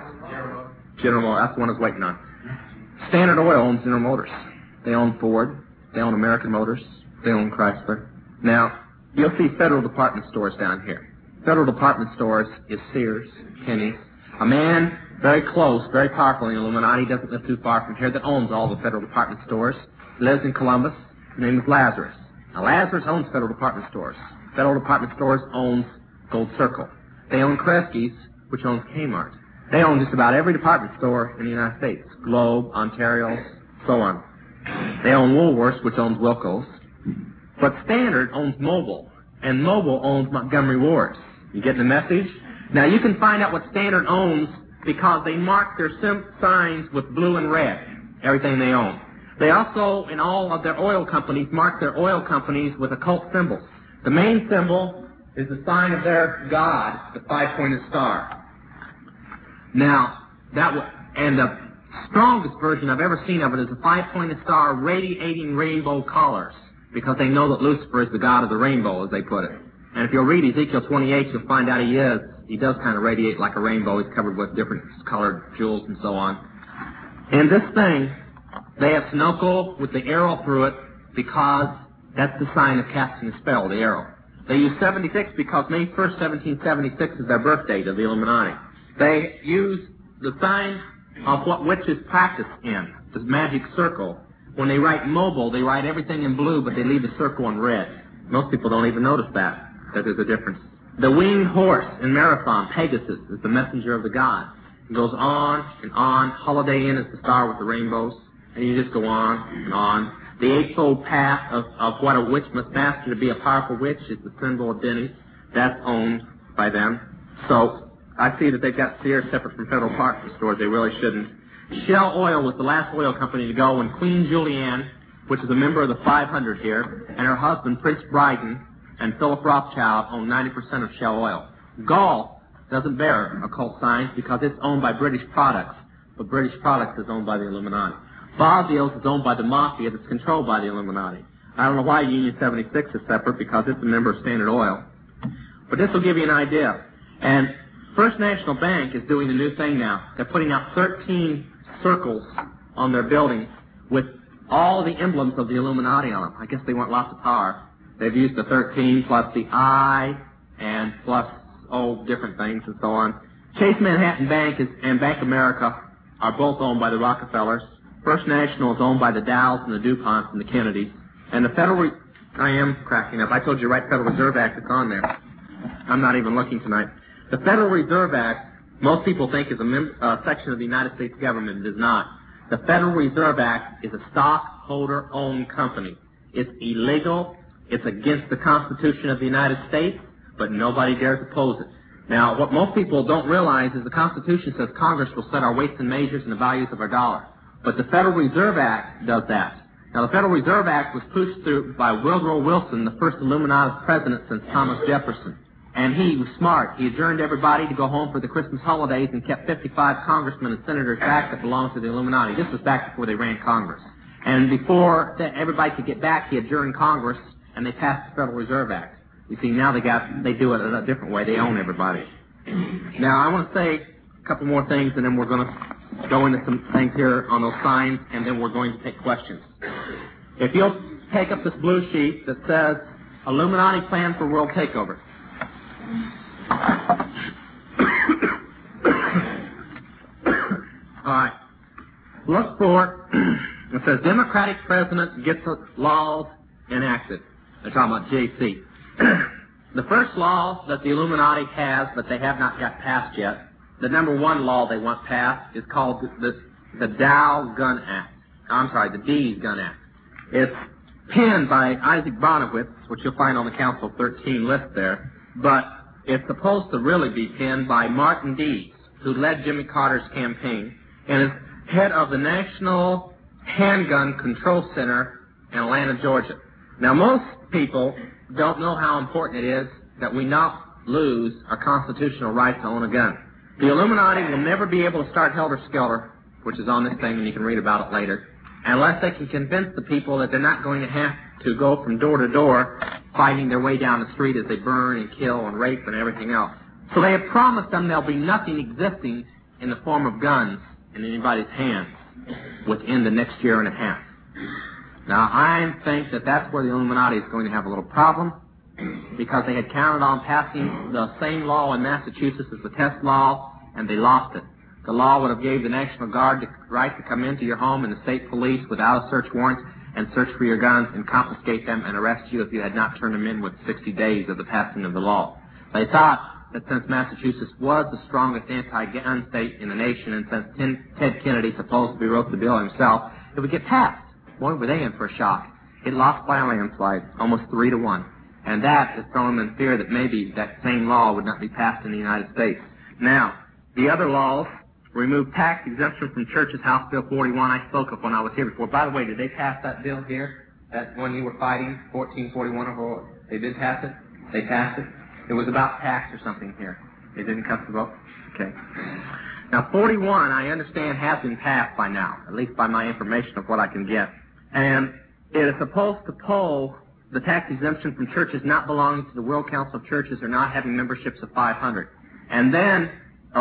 General Motors, that's the one I was waiting on. Standard Oil owns General Motors. They own Ford. They own American Motors. They own Chrysler. Now, you'll see Federal Department Stores down here. Federal Department Stores is Sears, Kenny's. A man very close, very powerful in the Illuminati, doesn't live too far from here, that owns all the Federal Department Stores. Lives in Columbus. His name is Lazarus. Now, Lazarus owns Federal Department Stores. Federal Department Stores owns Gold Circle. They own Kresge's, which owns Kmart. They own just about every department store in the United States. Globe, Ontario, so on. They own Woolworths, which owns Wilco's. But Standard owns Mobil, and Mobil owns Montgomery Ward's. You getting the message? Now, you can find out what Standard owns because they mark their signs with blue and red, everything they own. They also, in all of their oil companies, mark their oil companies with occult symbols. The main symbol is the sign of their god, the 5-pointed star. Now, and the strongest version I've ever seen of it is a 5-pointed star radiating rainbow colors, because they know that Lucifer is the god of the rainbow, as they put it. And if you'll read Ezekiel 28, you'll find out he does kind of radiate like a rainbow. He's covered with different colored jewels and so on. And this thing, they have Sunoco with the arrow through it because that's the sign of casting a spell, the arrow. They use 76 because May 1st, 1776 is their birth date of the Illuminati. They use the sign of what witches practice in, the magic circle. When they write Mobil, they write everything in blue, but they leave the circle in red. Most people don't even notice that there's a difference. The winged horse in Marathon, Pegasus, is the messenger of the gods. It goes on and on. Holiday Inn is the star with the rainbows. And you just go on and on. The eightfold path of what a witch must master to be a powerful witch is the symbol of Denny's. That's owned by them. So I see that they've got Sears separate from Federal Department Stores. They really shouldn't. Shell Oil was the last oil company to go when Queen Julianne, which is a member of the 500 here, and her husband, Prince Bryden, and Philip Rothschild own 90% of Shell Oil. Gall doesn't bear occult signs because it's owned by British Products, but British Products is owned by the Illuminati. Boswell's is owned by the Mafia that's controlled by the Illuminati. I don't know why Union 76 is separate because it's a member of Standard Oil. But this will give you an idea. And First National Bank is doing a new thing now. They're putting out 13 circles on their buildings with all the emblems of the Illuminati on them. I guess they want lots of power. They've used the 13 plus the I and plus, different things and so on. Chase Manhattan Bank and Bank America are both owned by the Rockefellers. First National is owned by the Dows and the DuPonts and the Kennedys. And the Federal... I am cracking up. I told you right, Federal Reserve Act is on there. I'm not even looking tonight. The Federal Reserve Act, most people think is a section of the United States government. It is not. The Federal Reserve Act is a stockholder-owned company. It's illegal. It's against the Constitution of the United States, but nobody dares oppose it. Now, what most people don't realize is the Constitution says Congress will set our weights and measures and the values of our dollar. But the Federal Reserve Act does that. Now, the Federal Reserve Act was pushed through by Woodrow Wilson, the first Illuminati president since Thomas Jefferson. And he was smart. He adjourned everybody to go home for the Christmas holidays and kept 55 congressmen and senators back that belonged to the Illuminati. This was back before they ran Congress. And before everybody could get back, he adjourned Congress, and they passed the Federal Reserve Act. You see, now they do it in a different way. They own everybody. Now, I want to say a couple more things, and then we're going to go into some things here on those signs, and then we're going to take questions. If you'll take up this blue sheet that says Illuminati Plan for World Takeover. All right. Look for, it says Democratic President gets laws enacted. They're talking about JC. The first law that the Illuminati has, but they have not got passed yet, the number one law they want passed is called the Dow Gun Act. The Dees Gun Act. It's penned by Isaac Bonowitz, which you'll find on the Council 13 list there, but it's supposed to really be penned by Martin Dees, who led Jimmy Carter's campaign, and is head of the National Handgun Control Center in Atlanta, Georgia. Now, most people don't know how important it is that we not lose our constitutional right to own a gun. The Illuminati will never be able to start Helter Skelter, which is on this thing, and you can read about it later, unless they can convince the people that they're not going to have to go from door to door fighting their way down the street as they burn and kill and rape and everything else. So they have promised them there'll be nothing existing in the form of guns in anybody's hands within the next year and a half. Now, I think that that's where the Illuminati is going to have a little problem, because they had counted on passing the same law in Massachusetts as the test law, and they lost it. The law would have gave the National Guard the right to come into your home and the state police without a search warrant and search for your guns and confiscate them and arrest you if you had not turned them in within 60 days of the passing of the law. They thought that since Massachusetts was the strongest anti-gun state in the nation, and since Ted Kennedy supposedly wrote the bill himself, it would get passed. Boy, were they in for a shock. It lost by a landslide, almost 3-1. And that has thrown them in fear that maybe that same law would not be passed in the United States. Now, the other laws remove tax exemption from churches, House Bill 41 I spoke of when I was here before. By the way, did they pass that bill here? That one you were fighting, 1441 or they did pass it? They passed it? It was about tax or something here. They didn't come to vote? Okay. Now, 41, I understand, has been passed by now, at least by my information of what I can get. And it is supposed to pull the tax exemption from churches not belonging to the World Council of Churches or not having memberships of 500. And then,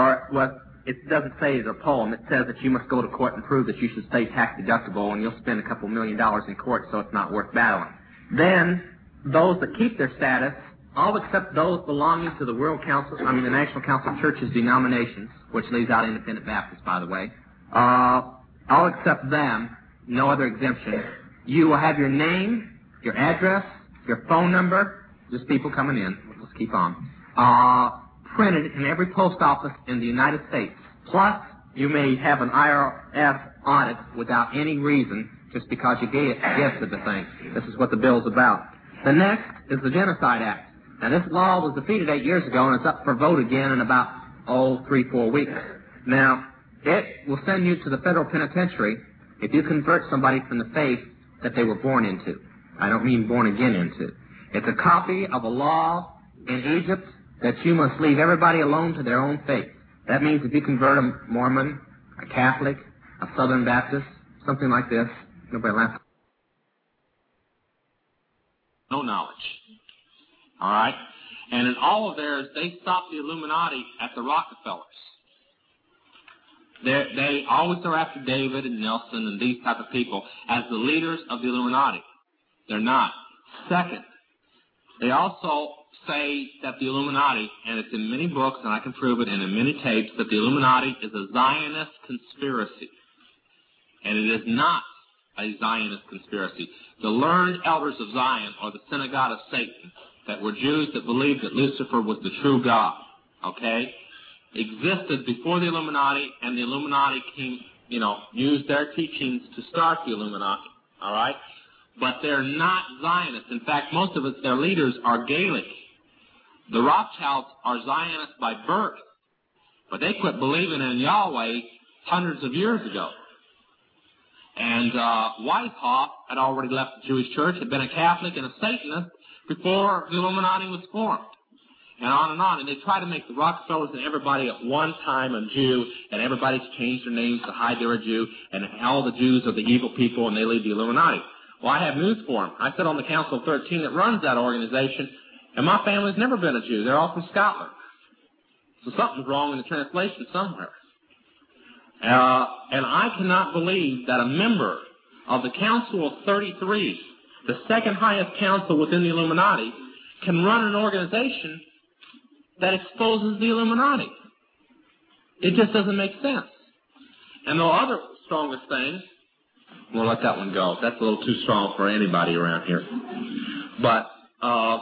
it doesn't say it's a poem. It says that you must go to court and prove that you should stay tax deductible, and you'll spend a couple $1 million in court, so it's not worth battling. Then, those that keep their status, all except those belonging to the the National Council of Churches denominations, which leaves out Independent Baptists, by the way, all except them, no other exemption. You will have your name, your address, your phone number, just people coming in. Let's keep on. printed in every post office in the United States. Plus, you may have an IRS audit without any reason just because you gifted the thing. This is what the bill's about. The next is the Genocide Act. Now, this law was defeated 8 years ago, and it's up for vote again in about, 3-4 weeks. Now, it will send you to the federal penitentiary if you convert somebody from the faith that they were born into. I don't mean born again into. It's a copy of a law in Egypt that you must leave everybody alone to their own faith. That means if you convert a Mormon, a Catholic, a Southern Baptist, something like this, nobody laughs. No knowledge. All right? And in all of theirs, they stopped the Illuminati at the Rockefellers. They always are after David and Nelson and these type of people as the leaders of the Illuminati. They're not. Second, they also say that the Illuminati, and it's in many books, and I can prove it, and in many tapes, that the Illuminati is a Zionist conspiracy. And it is not a Zionist conspiracy. The learned elders of Zion, or the synagogue of Satan, that were Jews that believed that Lucifer was the true God, okay, existed before the Illuminati, and the Illuminati came, used their teachings to start the Illuminati, all right? But they're not Zionists. In fact, most of their leaders are Gaelic. The Rothschilds are Zionists by birth, but they quit believing in Yahweh hundreds of years ago. And Weishaupt had already left the Jewish church, had been a Catholic and a Satanist before the Illuminati was formed. And on and on. And they try to make the Rockefellers and everybody at one time a Jew, and everybody's changed their names to hide they're a Jew, and all the Jews are the evil people, and they lead the Illuminati. Well, I have news for them. I sit on the Council of 13 that runs that organization, and my family's never been a Jew. They're all from Scotland. So something's wrong in the translation somewhere. And I cannot believe that a member of the Council of 33, the second highest council within the Illuminati, can run an organization that exposes the Illuminati. It just doesn't make sense. And the other strongest thing, we'll let that one go. That's a little too strong for anybody around here. But all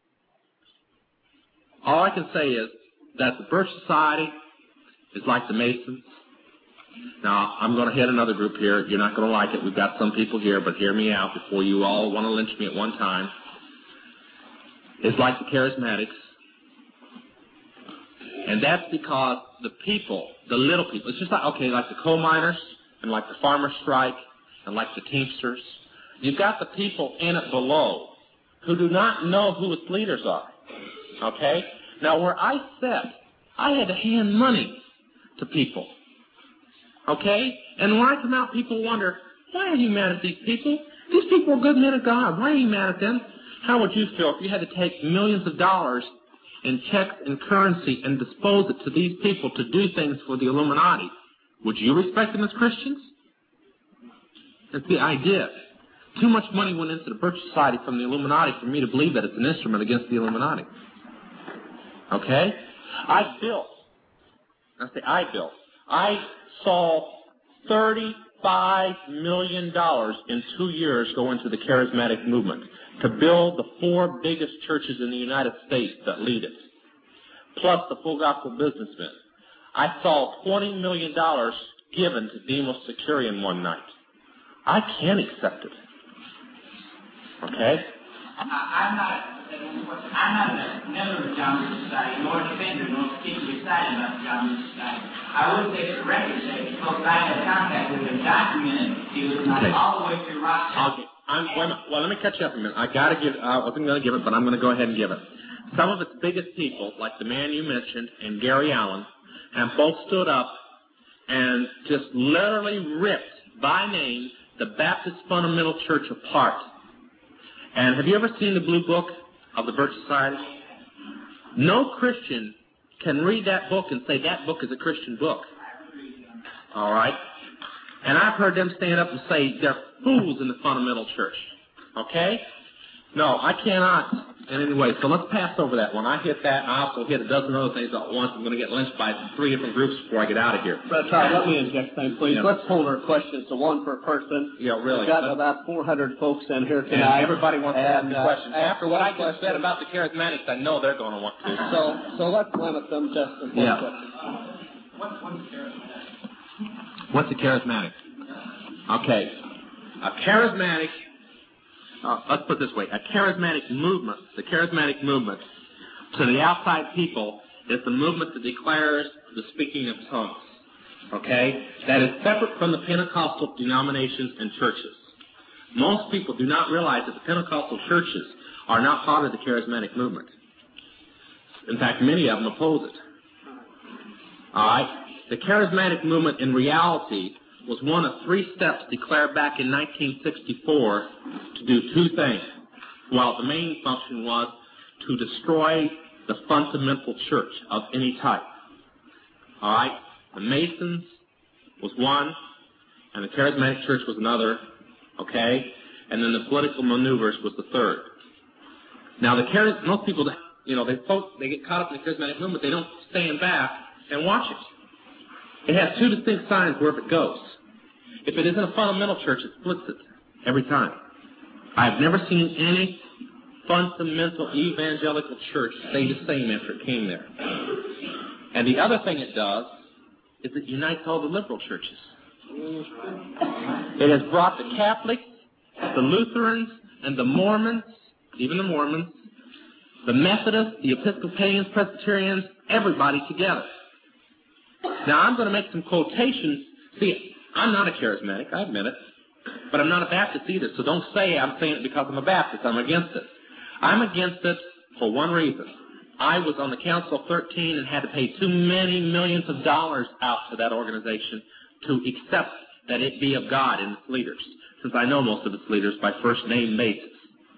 I can say is that the Birch Society is like the Masons. Now, I'm going to hit another group here. You're not going to like it. We've got some people here, but hear me out before you all want to lynch me at one time. It's like the Charismatics. And that's because the people, the little people, it's just like, like the coal miners and like the farmer strike and like the Teamsters. You've got the people in it below who do not know who its leaders are. Okay? Now, where I sat, I had to hand money to people. Okay? And when I come out, people wonder, why are you mad at these people? These people are good men of God. Why are you mad at them? How would you feel if you had to take millions of dollars in checks and currency and dispose it to these people to do things for the Illuminati? Would you respect them as Christians? That's the idea. Too much money went into the Birch Society from the Illuminati for me to believe that it's an instrument against the Illuminati. Okay? I saw $35 million in 2 years go into the charismatic movement to build the 4 biggest churches in the United States that lead it, plus the full gospel businessmen. I saw $20 million given to Demos Securian one night. I can't accept it. Okay? I'm not a member of the John Lewis Society, nor a defender, nor particularly excited about the John Lewis Society. I would say for record's sake, because I had contact with him, documented he was not all the way through Rothschild. Okay. Well, let me catch you up a minute. I wasn't going to give it, but I'm going to go ahead and give it. Some of its biggest people, like the man you mentioned and Gary Allen, have both stood up and just literally ripped by name the Baptist Fundamental Church apart. And have you ever seen the Blue Book of the Birch Society? No Christian can read that book and say that book is a Christian book. All right? And I've heard them stand up and say they're fools in the fundamental church. Okay? No, I cannot And anyway, so let's pass over that one. I hit that, and I also hit a dozen other things at once. I'm going to get lynched by 3 different groups before I get out of here. Brother Todd, let me inject things, please. Yeah. Let's hold our questions to one per person. Yeah, really. We've got about 400 folks in here And tonight. everybody wants to ask me questions. After what I just question. said about the charismatics, I know they're going to want to. So let's limit them just to one question. What's a charismatic? Okay. A charismatic, let's put it this way, a charismatic movement, the charismatic movement to the outside people is the movement that declares the speaking of tongues. Okay? That is separate from the Pentecostal denominations and churches. Most people do not realize that the Pentecostal churches are not part of the charismatic movement. In fact, many of them oppose it. All right? The charismatic movement in reality was one of 3 steps declared back in 1964 to do 2 things, while the main function was to destroy the fundamental church of any type. All right? The Masons was one, and the charismatic church was another, okay? And then the political maneuvers was the third. Now, most people, they get caught up in the charismatic movement. They don't stand back and watch it. It has 2 distinct signs wherever it goes. If it isn't a fundamental church, it splits it every time. I've never seen any fundamental evangelical church stay the same after it came there. And the other thing it does is it unites all the liberal churches. It has brought the Catholics, the Lutherans, and the Mormons, even the Mormons, the Methodists, the Episcopalians, Presbyterians, everybody together. Now, I'm going to make some quotations. See, I'm not a charismatic, I admit it, but I'm not a Baptist either, so don't say I'm saying it because I'm a Baptist. I'm against it. I'm against it for one reason. I was on the Council of 13 and had to pay too many millions of dollars out to that organization to accept that it be of God and its leaders, since I know most of its leaders by first name basis.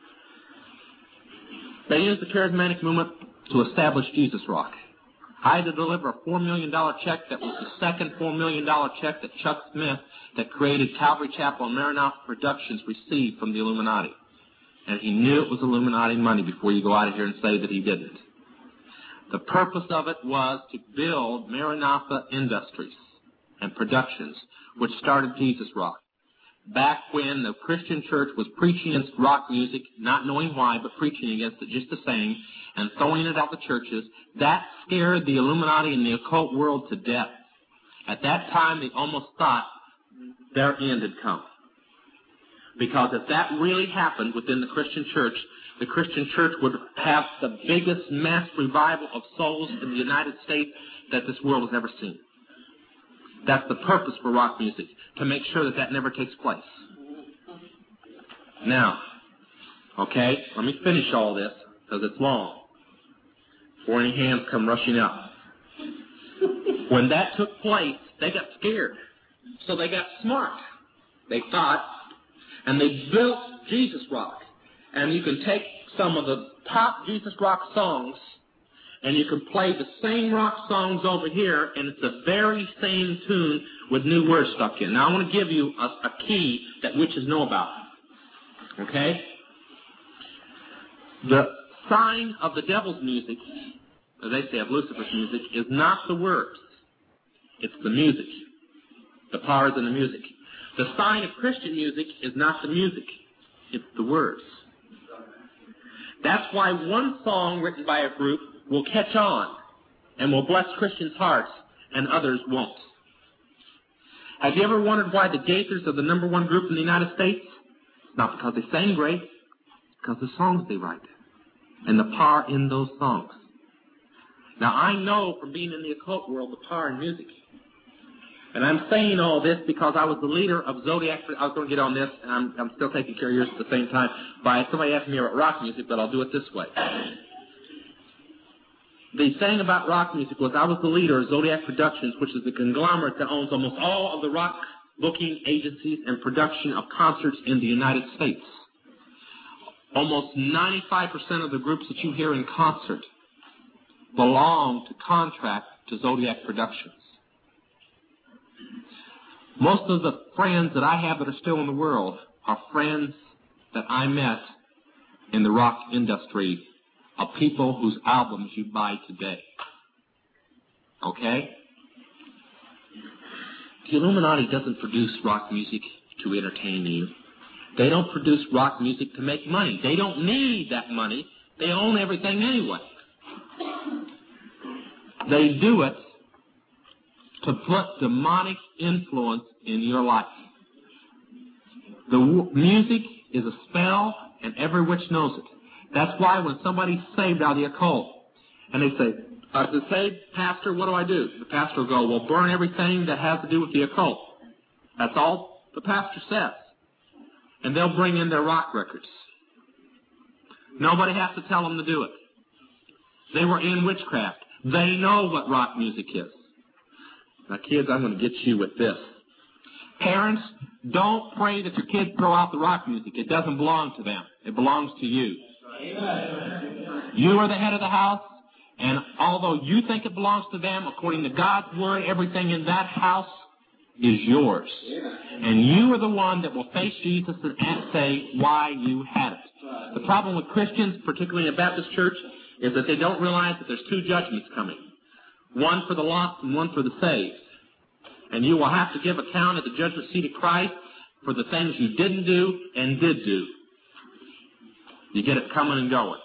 They used the charismatic movement to establish Jesus Rock. I had to deliver a $4 million check that was the second $4 million check that Chuck Smith, that created Calvary Chapel and Maranatha Productions, received from the Illuminati. And he knew it was Illuminati money before you go out of here and say that he didn't. The purpose of it was to build Maranatha Industries and Productions, which started Jesus Rock. Back when the Christian church was preaching against rock music, not knowing why, but preaching against it just the same, and throwing it out the churches, that scared the Illuminati and the occult world to death. At that time, they almost thought their end had come. Because if that really happened within the Christian church would have the biggest mass revival of souls in the United States that this world has ever seen. That's the purpose for rock music, to make sure that that never takes place. Now, okay, let me finish all this, because it's long, before any hands come rushing up. When that took place, they got scared. So they got smart. They thought, and they built Jesus Rock. And you can take some of the top Jesus Rock songs, and you can play the same rock songs over here, and it's the very same tune with new words stuck in. Now, I want to give you a key that witches know about. Okay? The sign of the devil's music, as they say, of Lucifer's music, is not the words. It's the music. The power is in the music. The sign of Christian music is not the music. It's the words. That's why one song written by a group will catch on and will bless Christians' hearts, and others won't. Have you ever wondered why the Gaithers are the #1 group in the United States? It's not because they sang great. It's because the songs they write and the power in those songs. Now, I know from being in the occult world the power in music. And I'm saying all this because I was the leader of Zodiac. I was going to get on this, and I'm still taking care of yours at the same time. By somebody asking me about rock music, but I'll do it this way. The thing about rock music was I was the leader of Zodiac Productions, which is the conglomerate that owns almost all of the rock booking agencies and production of concerts in the United States. Almost 95% of the groups that you hear in concert belong to contract to Zodiac Productions. Most of the friends that I have that are still in the world are friends that I met in the rock industry of people whose albums you buy today. Okay? The Illuminati doesn't produce rock music to entertain you. They don't produce rock music to make money. They don't need that money. They own everything anyway. They do it to put demonic influence in your life. The music is a spell, and every witch knows it. That's why when somebody's saved out of the occult, and they say, to say, Pastor, what do I do? The pastor will go, well, burn everything that has to do with the occult. That's all the pastor says. And they'll bring in their rock records. Nobody has to tell them to do it. They were in witchcraft. They know what rock music is. Now, kids, I'm going to get you with this. Parents, don't pray that your kids throw out the rock music. It doesn't belong to them. It belongs to you. You are the head of the house, and although you think it belongs to them, according to God's word, everything in that house is yours. And you are the one that will face Jesus and say why you had it. The problem with Christians, particularly in a Baptist church, is that they don't realize that there's two judgments coming. One for the lost and one for the saved. And you will have to give account at the judgment seat of Christ for the things you didn't do and did do. You get it coming and going.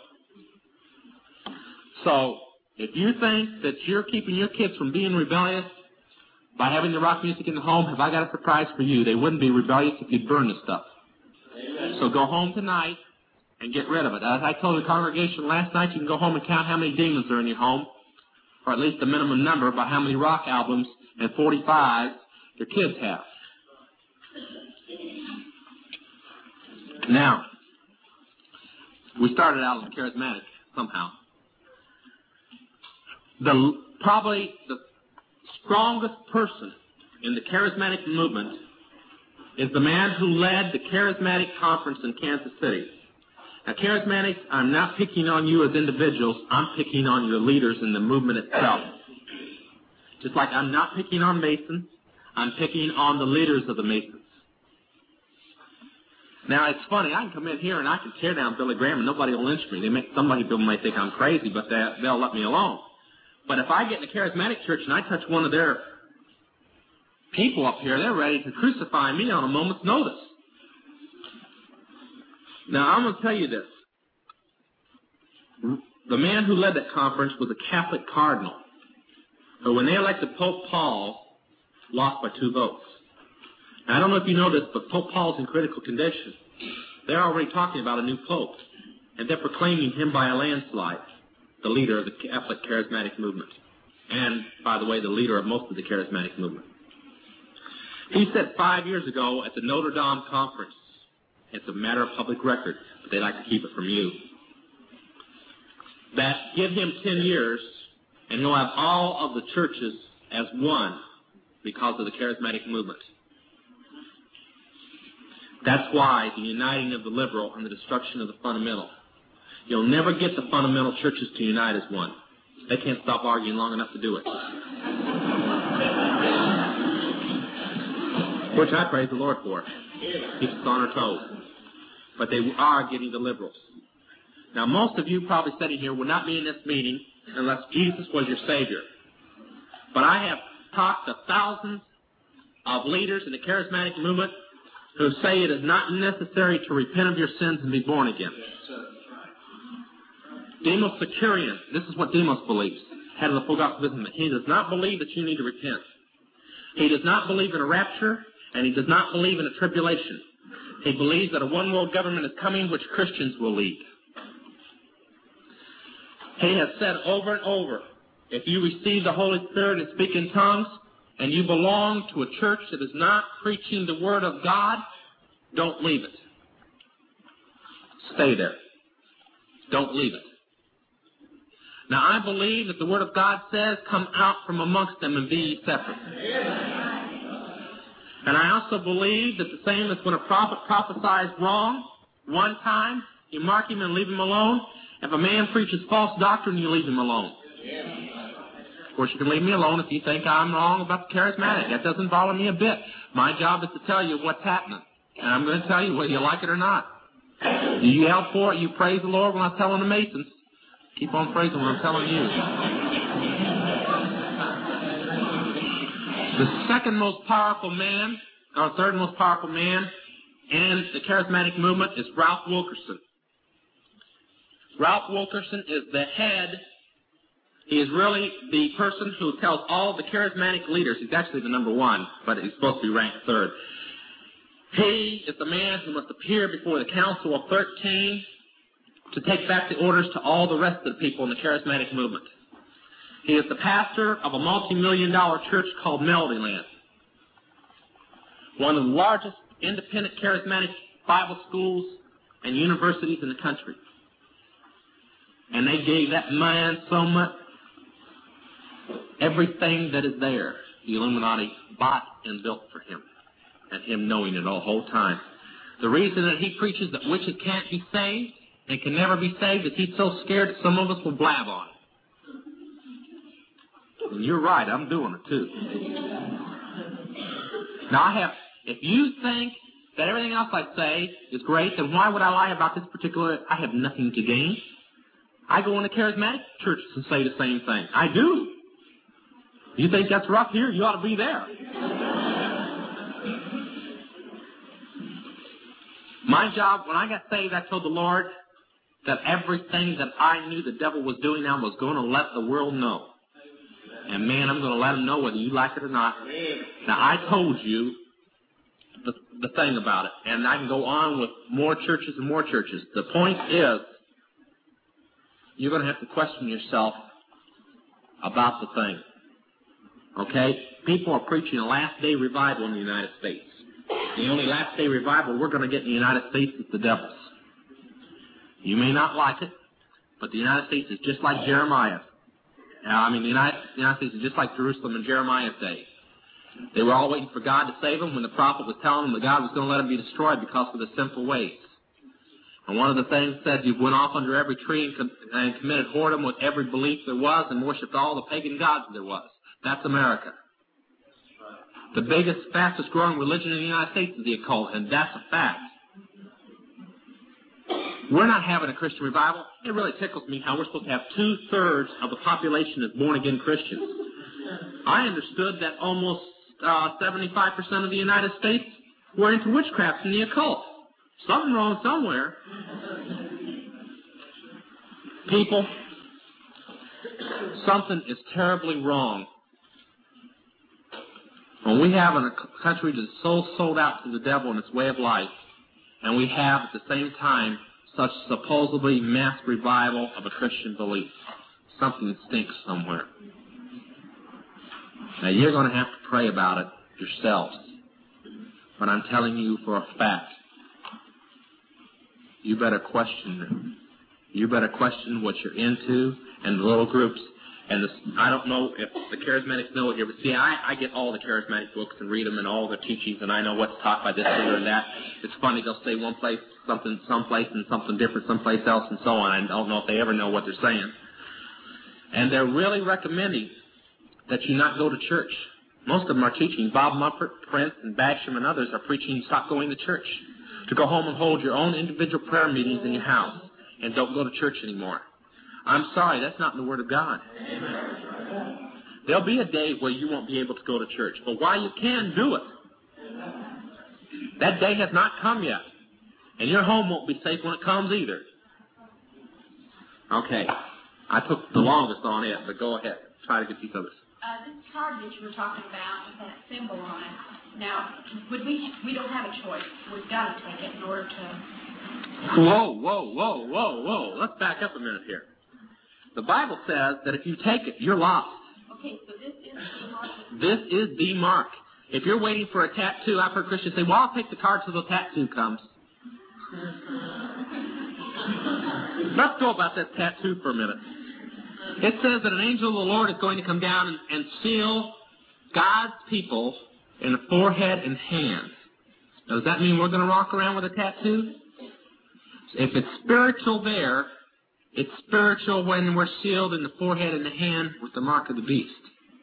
So, if you think that you're keeping your kids from being rebellious by having the rock music in the home, have I got a surprise for you? They wouldn't be rebellious if you'd burn the stuff. Amen. So go home tonight and get rid of it. As I told the congregation last night, you can go home and count how many demons are in your home, or at least the minimum number by how many rock albums and 45 your kids have. Now, we started out as charismatic somehow. Probably the strongest person in the charismatic movement is the man who led the charismatic conference in Kansas City. Now, charismatics, I'm not picking on you as individuals. I'm picking on your leaders in the movement itself. Just like I'm not picking on Masons, I'm picking on the leaders of the Masons. Now, it's funny. I can come in here and I can tear down Billy Graham and nobody will lynch me. Some people may think I'm crazy, but they'll let me alone. But if I get in a charismatic church and I touch one of their people up here, they're ready to crucify me on a moment's notice. Now, I'm going to tell you this. The man who led that conference was a Catholic cardinal. But when they elected Pope Paul, lost by 2 votes. Now, I don't know if you know this, but Pope Paul's in critical condition. They're already talking about a new pope, and they're proclaiming him by a landslide, the leader of the Catholic charismatic movement. And, by the way, the leader of most of the charismatic movement. He said 5 years ago at the Notre Dame conference, it's a matter of public record, but they like to keep it from you, that give him 10 years, and he'll have all of the churches as one because of the charismatic movement. That's why the uniting of the liberal and the destruction of the fundamental. You'll never get the fundamental churches to unite as one. They can't stop arguing long enough to do it. Which I praise the Lord for. Keeps us on our toes. But they are getting the liberals. Now, most of you probably sitting here would not be in this meeting unless Jesus was your Savior. But I have talked to thousands of leaders in the charismatic movement who say it is not necessary to repent of your sins and be born again. Demos Securian, this is what Demos believes, head of the full gospel business. He does not believe that you need to repent. He does not believe in a rapture, and he does not believe in a tribulation. He believes that a one-world government is coming which Christians will lead. He has said over and over, if you receive the Holy Spirit and speak in tongues, and you belong to a church that is not preaching the Word of God, don't leave it. Stay there. Don't leave it. Now, I believe that the Word of God says, come out from amongst them and be ye separate. And I also believe that the same as when a prophet prophesies wrong one time, you mark him and leave him alone. If a man preaches false doctrine, you leave him alone. Of course, you can leave me alone if you think I'm wrong about the charismatic. That doesn't bother me a bit. My job is to tell you what's happening. And I'm going to tell you whether you like it or not. You yell for it, you praise the Lord when I tell them the Masons. Keep on praising what I'm telling you. The second most powerful man, or third most powerful man in the charismatic movement is Ralph Wilkerson. Ralph Wilkerson is the head. He is really the person who tells all the charismatic leaders. He's actually the number one, but he's supposed to be ranked third. He is the man who must appear before the Council of 13 to take back the orders to all the rest of the people in the charismatic movement. He is the pastor of a multi-million-dollar church called Melodyland, one of the largest independent charismatic Bible schools and universities in the country. And they gave that man so much. Everything that is there, the Illuminati bought and built for him, and him knowing it all the whole time. The reason that he preaches that witches can't be saved and can never be saved is he's so scared that some of us will blab on it. And you're right, I'm doing it too. Now if you think that everything else I say is great, then why would I lie about this particular? I have nothing to gain. I go into charismatic churches and say the same thing. I do. You think that's rough here? You ought to be there. My job, when I got saved, I told the Lord that everything that I knew the devil was doing, I was going to let the world know. And man, I'm going to let them know whether you like it or not. Now, I told you the thing about it, and I can go on with more churches and more churches. The point is, you're going to have to question yourself about the thing. Okay? People are preaching a last-day revival in the United States. The only last-day revival we're going to get in the United States is the devil's. You may not like it, but the United States is just like Jeremiah. The United States is just like Jerusalem in Jeremiah's day. They were all waiting for God to save them when the prophet was telling them that God was going to let them be destroyed because of the sinful ways. And one of the things said you went off under every tree and committed whoredom with every belief there was and worshipped all the pagan gods there was. That's America. The biggest, fastest growing religion in the United States is the occult, and that's a fact. We're not having a Christian revival. It really tickles me how we're supposed to have 2/3 of the population as born-again Christians. I understood that almost 75% of the United States were into witchcraft and the occult. Something wrong somewhere. People, something is terribly wrong. When we have a country that's so sold out to the devil and its way of life, and we have at the same time such supposedly mass revival of a Christian belief, something stinks somewhere. Now, you're going to have to pray about it yourselves. But I'm telling you for a fact, you better question them. You better question what you're into and the little groups. And I don't know if the charismatics know it here, but see, I get all the charismatic books and read them and all the teachings, and I know what's taught by this leader and that. It's funny, they'll say one place something someplace and something different someplace else and so on. I don't know if they ever know what they're saying. And they're really recommending that you not go to church. Most of them are teaching. Bob Mumford, Prince, and Basham and others are preaching stop going to church, to go home and hold your own individual prayer meetings in your house and don't go to church anymore. I'm sorry, that's not in the Word of God. There'll be a day where you won't be able to go to church, but while you can, do it. That day has not come yet, and your home won't be safe when it comes either. Okay, I took the longest on it, but go ahead. Try to get these others. This card that you were talking about with that symbol on it, now, we don't have a choice. We've got to take it in order to... Whoa. Let's back up a minute here. The Bible says that if you take it, you're lost. Okay, so this is the mark. This is the mark. If you're waiting for a tattoo, I've heard Christians say, well, I'll take the card till the tattoo comes. Let's go about that tattoo for a minute. It says that an angel of the Lord is going to come down and seal God's people in the forehead and hands. Now, does that mean we're going to walk around with a tattoo? If it's spiritual there, it's spiritual when we're sealed in the forehead and the hand with the mark of the beast.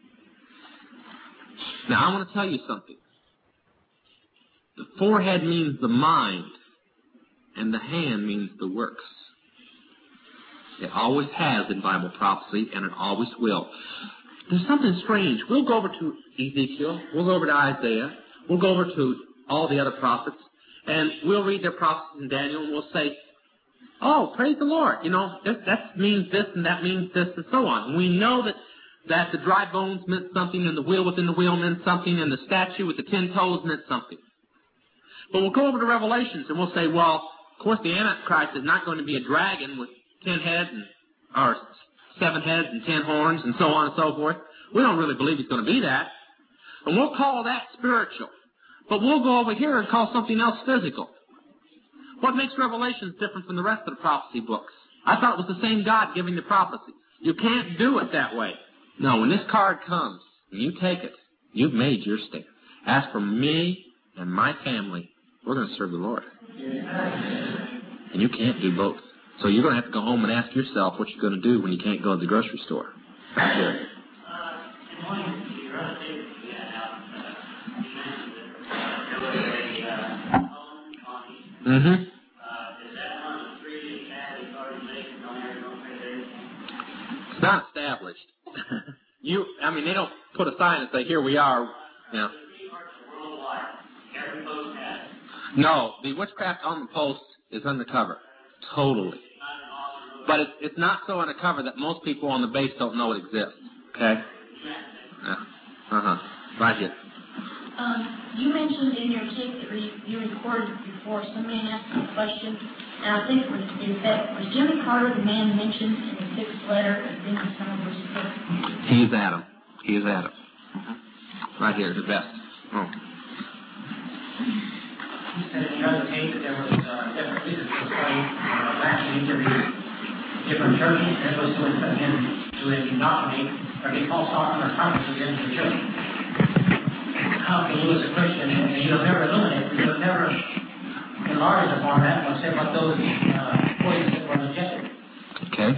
Now, I want to tell you something. The forehead means the mind, and the hand means the works. It always has in Bible prophecy, and it always will. There's something strange. We'll go over to Ezekiel. We'll go over to Isaiah. We'll go over to all the other prophets, and we'll read their prophecies in Daniel, and we'll say, oh, praise the Lord. You know, that means this, and that means this, and so on. And we know that the dry bones meant something, and the wheel within the wheel meant something, and the statue with the 10 toes meant something. But we'll go over to Revelations, and we'll say, well, of course, the Antichrist is not going to be a dragon with 10 heads, or 7 heads and 10 horns, and so on and so forth. We don't really believe he's going to be that. And we'll call that spiritual. But we'll go over here and call something else physical. What makes Revelations different from the rest of the prophecy books? I thought it was the same God giving the prophecy. You can't do it that way. No, when this card comes, and you take it, you've made your stand. As for me and my family, we're going to serve the Lord. And you can't do both. So you're going to have to go home and ask yourself what you're going to do when you can't go to the grocery store. Back here. Mm-hmm. It's not established. They don't put a sign and say, here we are. Yeah. No, the witchcraft on the post is undercover. Totally. But it's not so undercover that most people on the base don't know it exists. Okay? Yeah. Right here. You mentioned in your tape that you recorded before, somebody asked a question, and I think was Jimmy Carter the man mentioned in the 6th letter of Venus verse 6? He is Adam. He is Adam. Right here, the best. Oh. You said in the other tape that there was different pieces of study latching into the different churches, and it was to indoctrinate or get false doctrine or conferences into the church. How can you as a Christian, and you have never illuminated, you have never enlarged upon that, but say about those points that were rejected? Okay.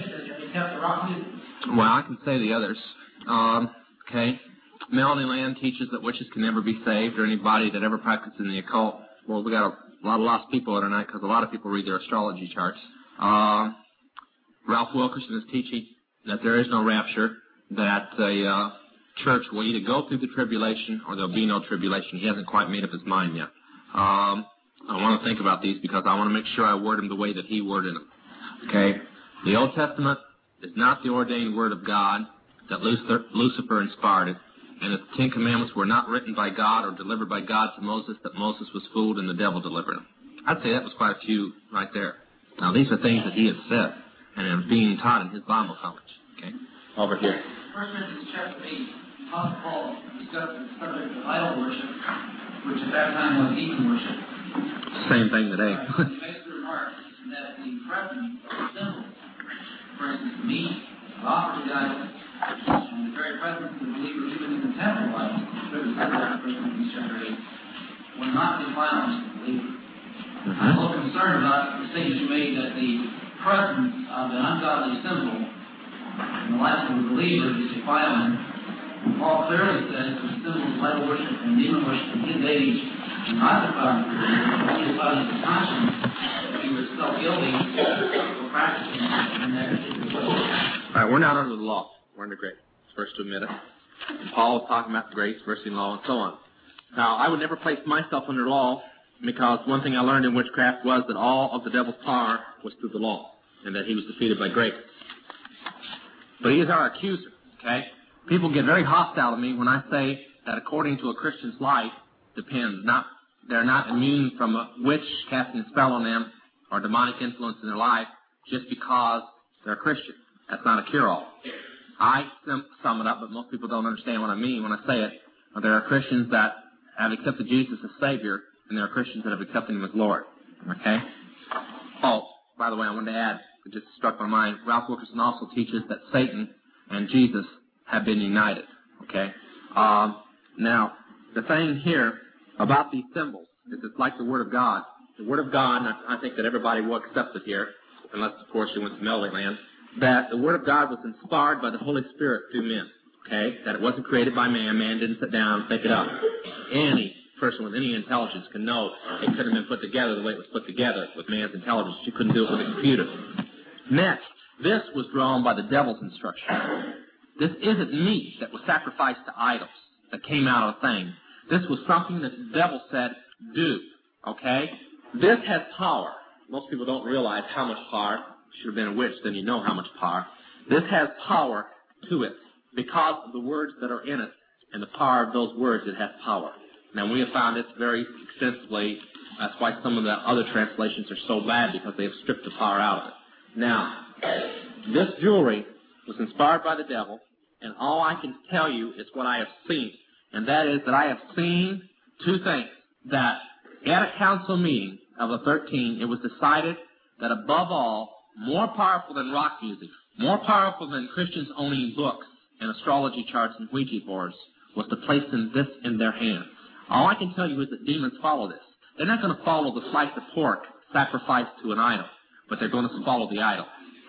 Well, I can say the others. Okay. Melanie Land teaches that witches can never be saved, or anybody that ever practices in the occult. Well, we got a lot of lost people here tonight because a lot of people read their astrology charts. Ralph Wilkerson is teaching that there is no rapture, that a church will either go through the tribulation or there'll be no tribulation. He hasn't quite made up his mind yet. I want to think about these because I want to make sure I word them the way that he worded them. Okay? The Old Testament is not the ordained word of God, that Lucifer inspired it, and the 10 Commandments were not written by God or delivered by God to Moses, that Moses was fooled and the devil delivered them. I'd say that was quite a few right there. Now, these are things that he has said and are being taught in his Bible college. Okay? Over here. 1 Corinthians chapter 8, Apostle Paul discussed the subject of idol worship, which at that time was heathen worship. Same thing today. He makes the remark that the presence of the symbol, for instance, meat, offered to God, and the very presence of the believer, even in the temple life, in 1 Corinthians chapter 8, will not defile the believer. I'm a little concerned about the statement you made that the presence of an ungodly symbol in the life of the believer is defiling. And Paul clearly says the symbol of idol worship and demon worship in his age is not defiling the believer, only defiling the conscience if he was still guilty for practicing in that particular way. All right, we're not under the law. We're under grace. First to admit it. And Paul is talking about grace, mercy, and law, and so on. Now, I would never place myself under law because one thing I learned in witchcraft was that all of the devil's power was through the law and that he was defeated by grace. But he is our accuser, okay? People get very hostile to me when I say that according to a Christian's life depends. They're not immune from a witch casting a spell on them or demonic influence in their life just because they're a Christian. That's not a cure-all. I sum it up, but most people don't understand what I mean when I say it. There are Christians that have accepted Jesus as Savior, and there are Christians that have accepted Him as Lord. Okay? Oh, by the way, I wanted to add, it just struck my mind, Ralph Wilkerson also teaches that Satan and Jesus have been united. Okay? Now, the thing here about these symbols is it's like the Word of God. The Word of God, and I think that everybody will accept it here, unless, of course, you went to Melody Land, that the Word of God was inspired by the Holy Spirit through men, okay? That it wasn't created by man. Man didn't sit down and think it up. Any person with any intelligence can know it couldn't have been put together the way it was put together with man's intelligence. You couldn't do it with a computer. Next, This was drawn by the devil's instruction. This isn't meat that was sacrificed to idols that came out of a thing. This was something that the devil said, do. Okay? This has power. Most people don't realize how much power. Should have been a witch, then you know how much power. This has power to it because of the words that are in it and the power of those words. It has power. Now, we have found this very extensively. That's why some of the other translations are so bad, because they have stripped the power out of it. Now, this jewelry was inspired by the devil, and all I can tell you is what I have seen, and that is that I have seen two things. That at a council meeting of the 13, it was decided that above all, more powerful than rock music, more powerful than Christians owning books and astrology charts and Ouija boards, was to place this in their hands. All I can tell you is that demons follow this. They're not going to follow the slice of pork sacrificed to an idol, but they're going to follow the idol.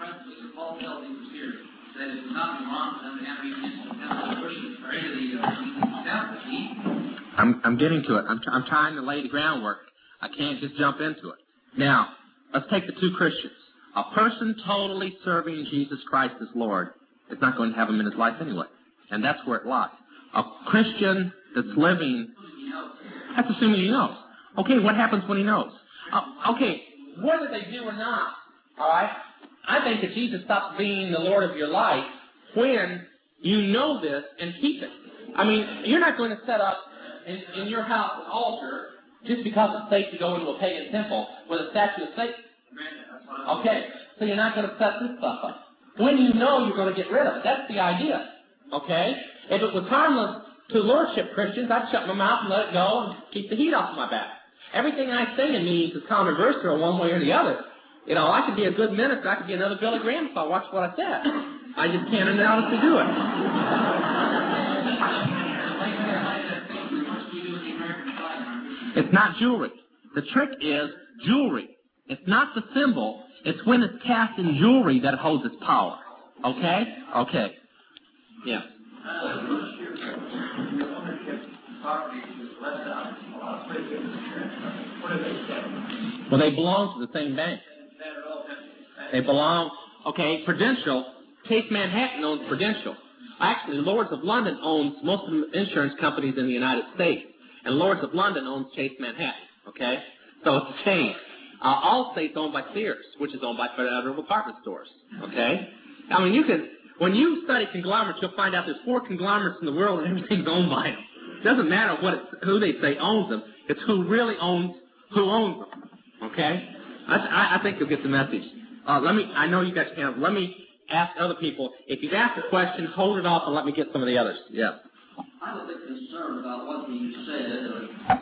I'm getting to it. I'm trying to lay the groundwork. I can't just jump into it. Now, let's take the two Christians. A person totally serving Jesus Christ as Lord is not going to have him in his life anyway, and that's where it lies. A Christian that's living, that's assuming he knows. Okay, what happens when he knows? Okay, whether they do or not, all right, I think that Jesus stops being the Lord of your life when you know this and keep it. I mean, you're not going to set up in your house an altar just because it's safe to go into a pagan temple with a statue of Satan. Okay, so you're not going to set this stuff up. When you know you're going to get rid of it, that's the idea. Okay? If it was harmless to lordship Christians, I'd shut my mouth and let it go and keep the heat off my back. Everything I say in meetings is controversial one way or the other. You know, I could be a good minister. I could be another Billy Graham if I watched what I said. I just can't announce to do it. It's not jewelry. The trick is jewelry. It's not the symbol. It's when it's cast in jewelry that it holds its power. Okay? Okay. Yeah. Well, they belong to the same bank. They belong, okay, Prudential, Chase Manhattan owns Prudential. Actually, Lords of London owns most of the insurance companies in the United States, and Lords of London owns Chase Manhattan, okay? So it's a chain. Allstate's owned by Sears, which is owned by Federal Department Stores, okay? I mean, when you study conglomerates, you'll find out there's 4 conglomerates in the world and everything's owned by them. It doesn't matter who they say owns them. It's who really owns them, okay? I think you'll get the message. I know you guys can't. Let me ask other people. If you've asked a question, hold it off and let me get some of the others. Yeah. I'm a bit concerned about what you said.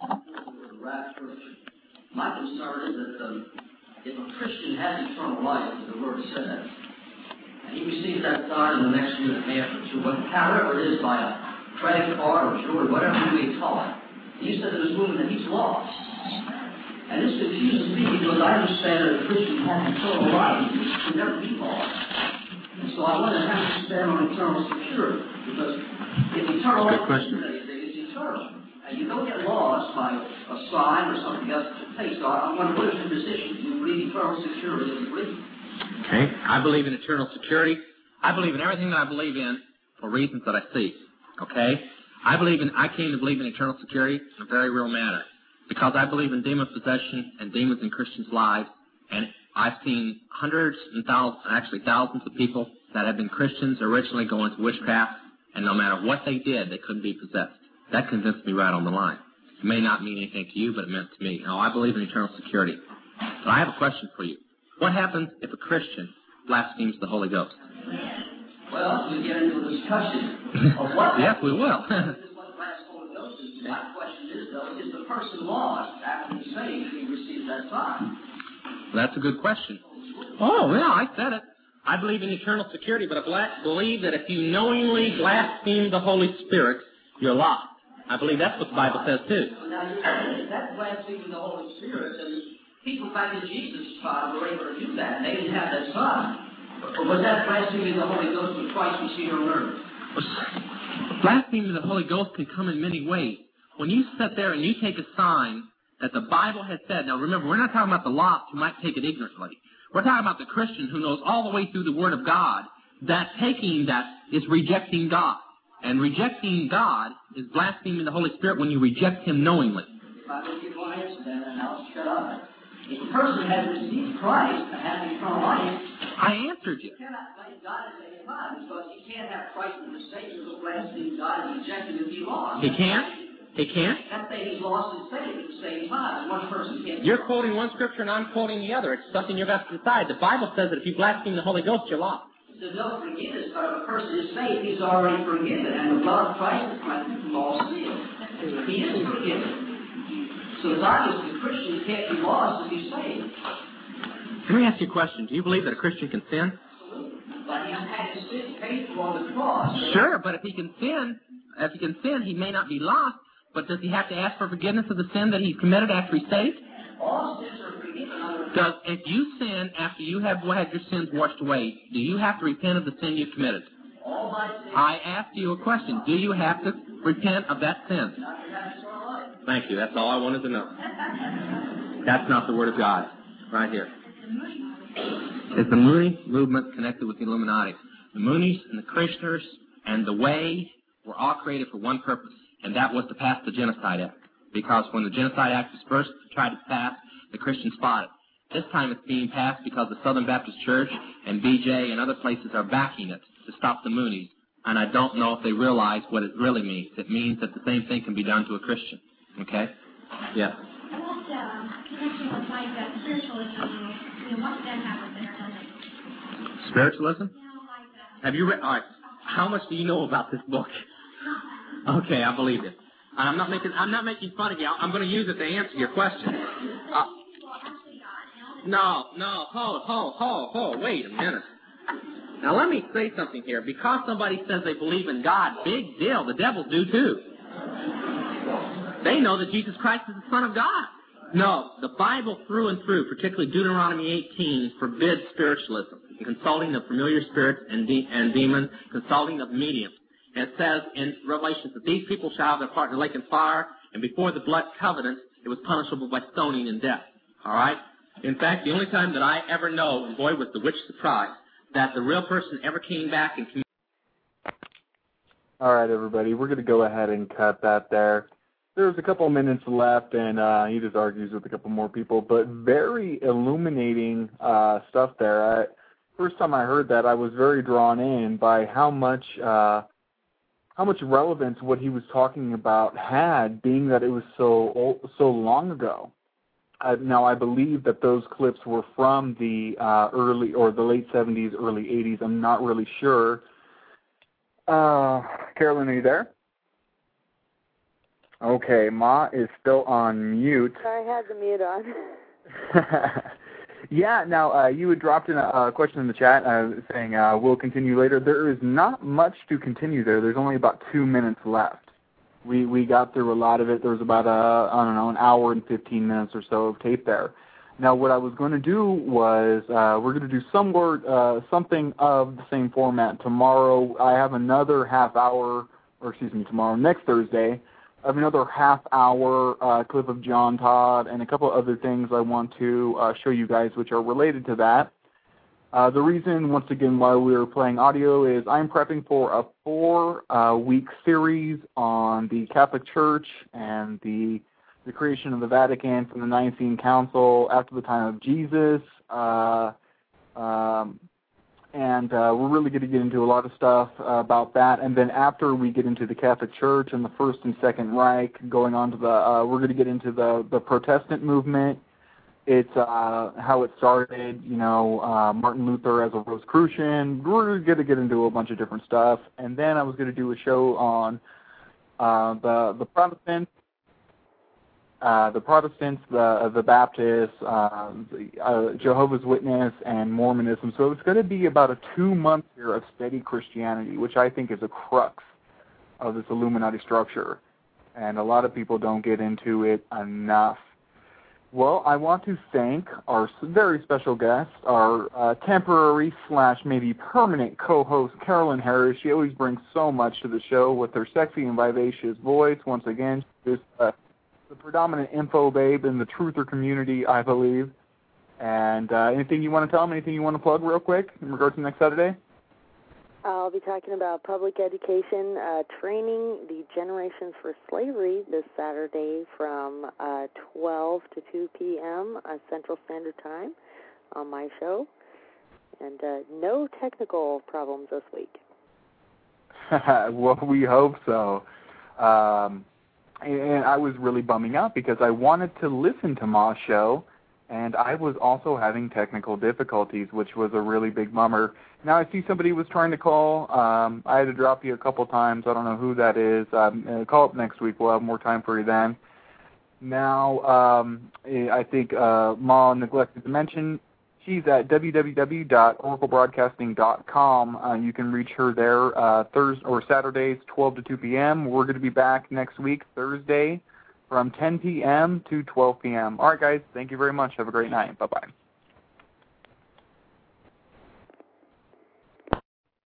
My concern is that if a Christian has eternal life, as the Word says, and he receives that sign in the next year and a half or two, however it is, by a credit card or jewelry, whatever you may call it, and you said to this woman that he's lost. And this confuses me because I understand that a Christian has eternal life. He can never be lost. And so I want to have to stand on eternal security. Because if eternal life is eternal, and you don't get lost by a sign or something else to take. So I wonder, what is your position? Do you believe eternal security is belief? Okay. I believe in eternal security. I believe in everything that I believe in for reasons that I see. Okay? I came to believe in eternal security in a very real manner. Because I believe in demon possession and demons in Christians' lives, and I've seen hundreds and thousands of people that have been Christians originally go into witchcraft, and no matter what they did, they couldn't be possessed. That convinced me right on the line. It may not mean anything to you, but it meant to me. Now, I believe in eternal security. But I have a question for you. What happens if a Christian blasphemes the Holy Ghost? Well, we get into a discussion of what... Yes, we will. My question is, though, is the person lost after he's saved if he receives that sign? That's a good question. Oh, yeah, I said it. I believe in eternal security, but I believe that if you knowingly blaspheme the Holy Spirit, you're lost. I believe that's what the Bible says, too. So now, that's blaspheming the Holy Spirit, and people back in Jesus' time were able to do that, and they didn't have that sign. But was that blaspheming the Holy Ghost when Christ was here on earth? Blaspheming the Holy Ghost can come in many ways. When you sit there and you take a sign that the Bible has said, now remember, we're not talking about the lost who might take it ignorantly. We're talking about the Christian who knows all the way through the Word of God that taking that is rejecting God. And rejecting God is blaspheming the Holy Spirit when you reject Him knowingly. If I could give one answer then, and I'll shut up. If a person has received Christ and has eternal life, I answered you. You cannot blame God and say God, because he can't have Christ in the Satan who blaspheme God and reject him if he lost. He can't? He can't? That thing he's lost his faith at the same time. One person can't. You're quoting one scripture and I'm quoting the other. It's something you've got to decide. The Bible says that if you blaspheme the Holy Ghost, you're lost. So no forgiveness, but if a person is saved, he's already forgiven, and the blood of Christ is cleansed from all sin. He is forgiven. So it's obvious that Christians can't be lost if he's saved. Let me ask you a question. Do you believe that a Christian can sin? But he's had his sin paid for on the cross. Sure, but if he can sin, he may not be lost, but does he have to ask for forgiveness of the sin that he's committed after he's saved? All sins are forgiven under If you sin after you have had your sins washed away, do you have to repent of the sin you've committed? all my sins. I asked you a question. Do you have to repent of that sin? Thank you. That's all I wanted to know. That's not the Word of God. Right here. Is the Mooney movement connected with the Illuminati? The Moonies and the Krishners and the Way were all created for one purpose, and that was to pass the Genocide Act. Because when the Genocide Act was first tried to pass, the Christians fought it. This time it's being passed because the Southern Baptist Church and BJ and other places are backing it to stop the Moonies. And I don't know if they realize what it really means. It means that the same thing can be done to a Christian. Okay? Yeah. What connection with like spiritualism? What does that have with there? Spiritualism? Like Have you read? All right. How much do you know about this book? Okay, I believe it. I'm not making fun of you. I'm going to use it to answer your question. No. Wait a minute. Now let me say something here. Because somebody says they believe in God, big deal. The devils do too. They know that Jesus Christ is the Son of God. No, the Bible through and through, particularly Deuteronomy 18, forbids spiritualism, consulting of familiar spirits and demons, consulting of mediums. And it says in Revelation that these people shall have their part in the lake and fire, and before the blood covenant, it was punishable by stoning and death. All right? In fact, the only time that I ever know, and boy was the which surprise, that the real person ever came back and communicated. All right, everybody, we're going to go ahead and cut that there. There's a couple minutes left, and he just argues with a couple more people, but very illuminating stuff there. First time I heard that, I was very drawn in by how much relevance what he was talking about had, being that it was so long ago. Now, I believe that those clips were from the the late 70s, early 80s. I'm not really sure. Carolyn, are you there? Okay, Ma is still on mute. I had the mute on. Yeah, now, you had dropped in a question in the chat saying we'll continue later. There is not much to continue there. There's only about 2 minutes left. We got through a lot of it. There was about, an hour and 15 minutes or so of tape there. Now, what I was going to do was we're going to do something of the same format tomorrow. I have another next Thursday, I have another half-hour clip of John Todd and a couple other things I want to show you guys which are related to that. The reason, once again, why we're playing audio is I'm prepping for a 4-week series on the Catholic Church and the creation of the Vatican from the Nicene Council after the time of Jesus. And we're really going to get into a lot of stuff about that. And then after we get into the Catholic Church and the First and Second Reich, going on to we're going to get into the Protestant movement. It's how it started, Martin Luther as a Rosicrucian. We're going to get into a bunch of different stuff. And then I was going to do a show on the Protestants. The Baptists, Jehovah's Witness, and Mormonism. So it's going to be about a 2-month year of steady Christianity, which I think is a crux of this Illuminati structure. And a lot of people don't get into it enough. Well, I want to thank our very special guest, our temporary / maybe permanent co-host, Carolyn Harris. She always brings so much to the show with her sexy and vivacious voice. Once again, she's the predominant info babe in the truther community, I believe. And anything you want to tell them, anything you want to plug real quick in regards to next Saturday? I'll be talking about public education training, the Generations for Slavery, this Saturday from 12 to 2 p.m. Central Standard Time on my show. And no technical problems this week. Well, we hope so. And I was really bumming out because I wanted to listen to Ma's show, and I was also having technical difficulties, which was a really big bummer. Now I see somebody was trying to call. I had to drop you a couple times. I don't know who that is. Call up next week. We'll have more time for you then. Now, I think Ma neglected to mention, she's at www.oraclebroadcasting.com. You can reach her there Thursday or Saturdays, 12 to 2 p.m. We're going to be back next week, Thursday, from 10 p.m. to 12 p.m. All right, guys. Thank you very much. Have a great night. Bye-bye.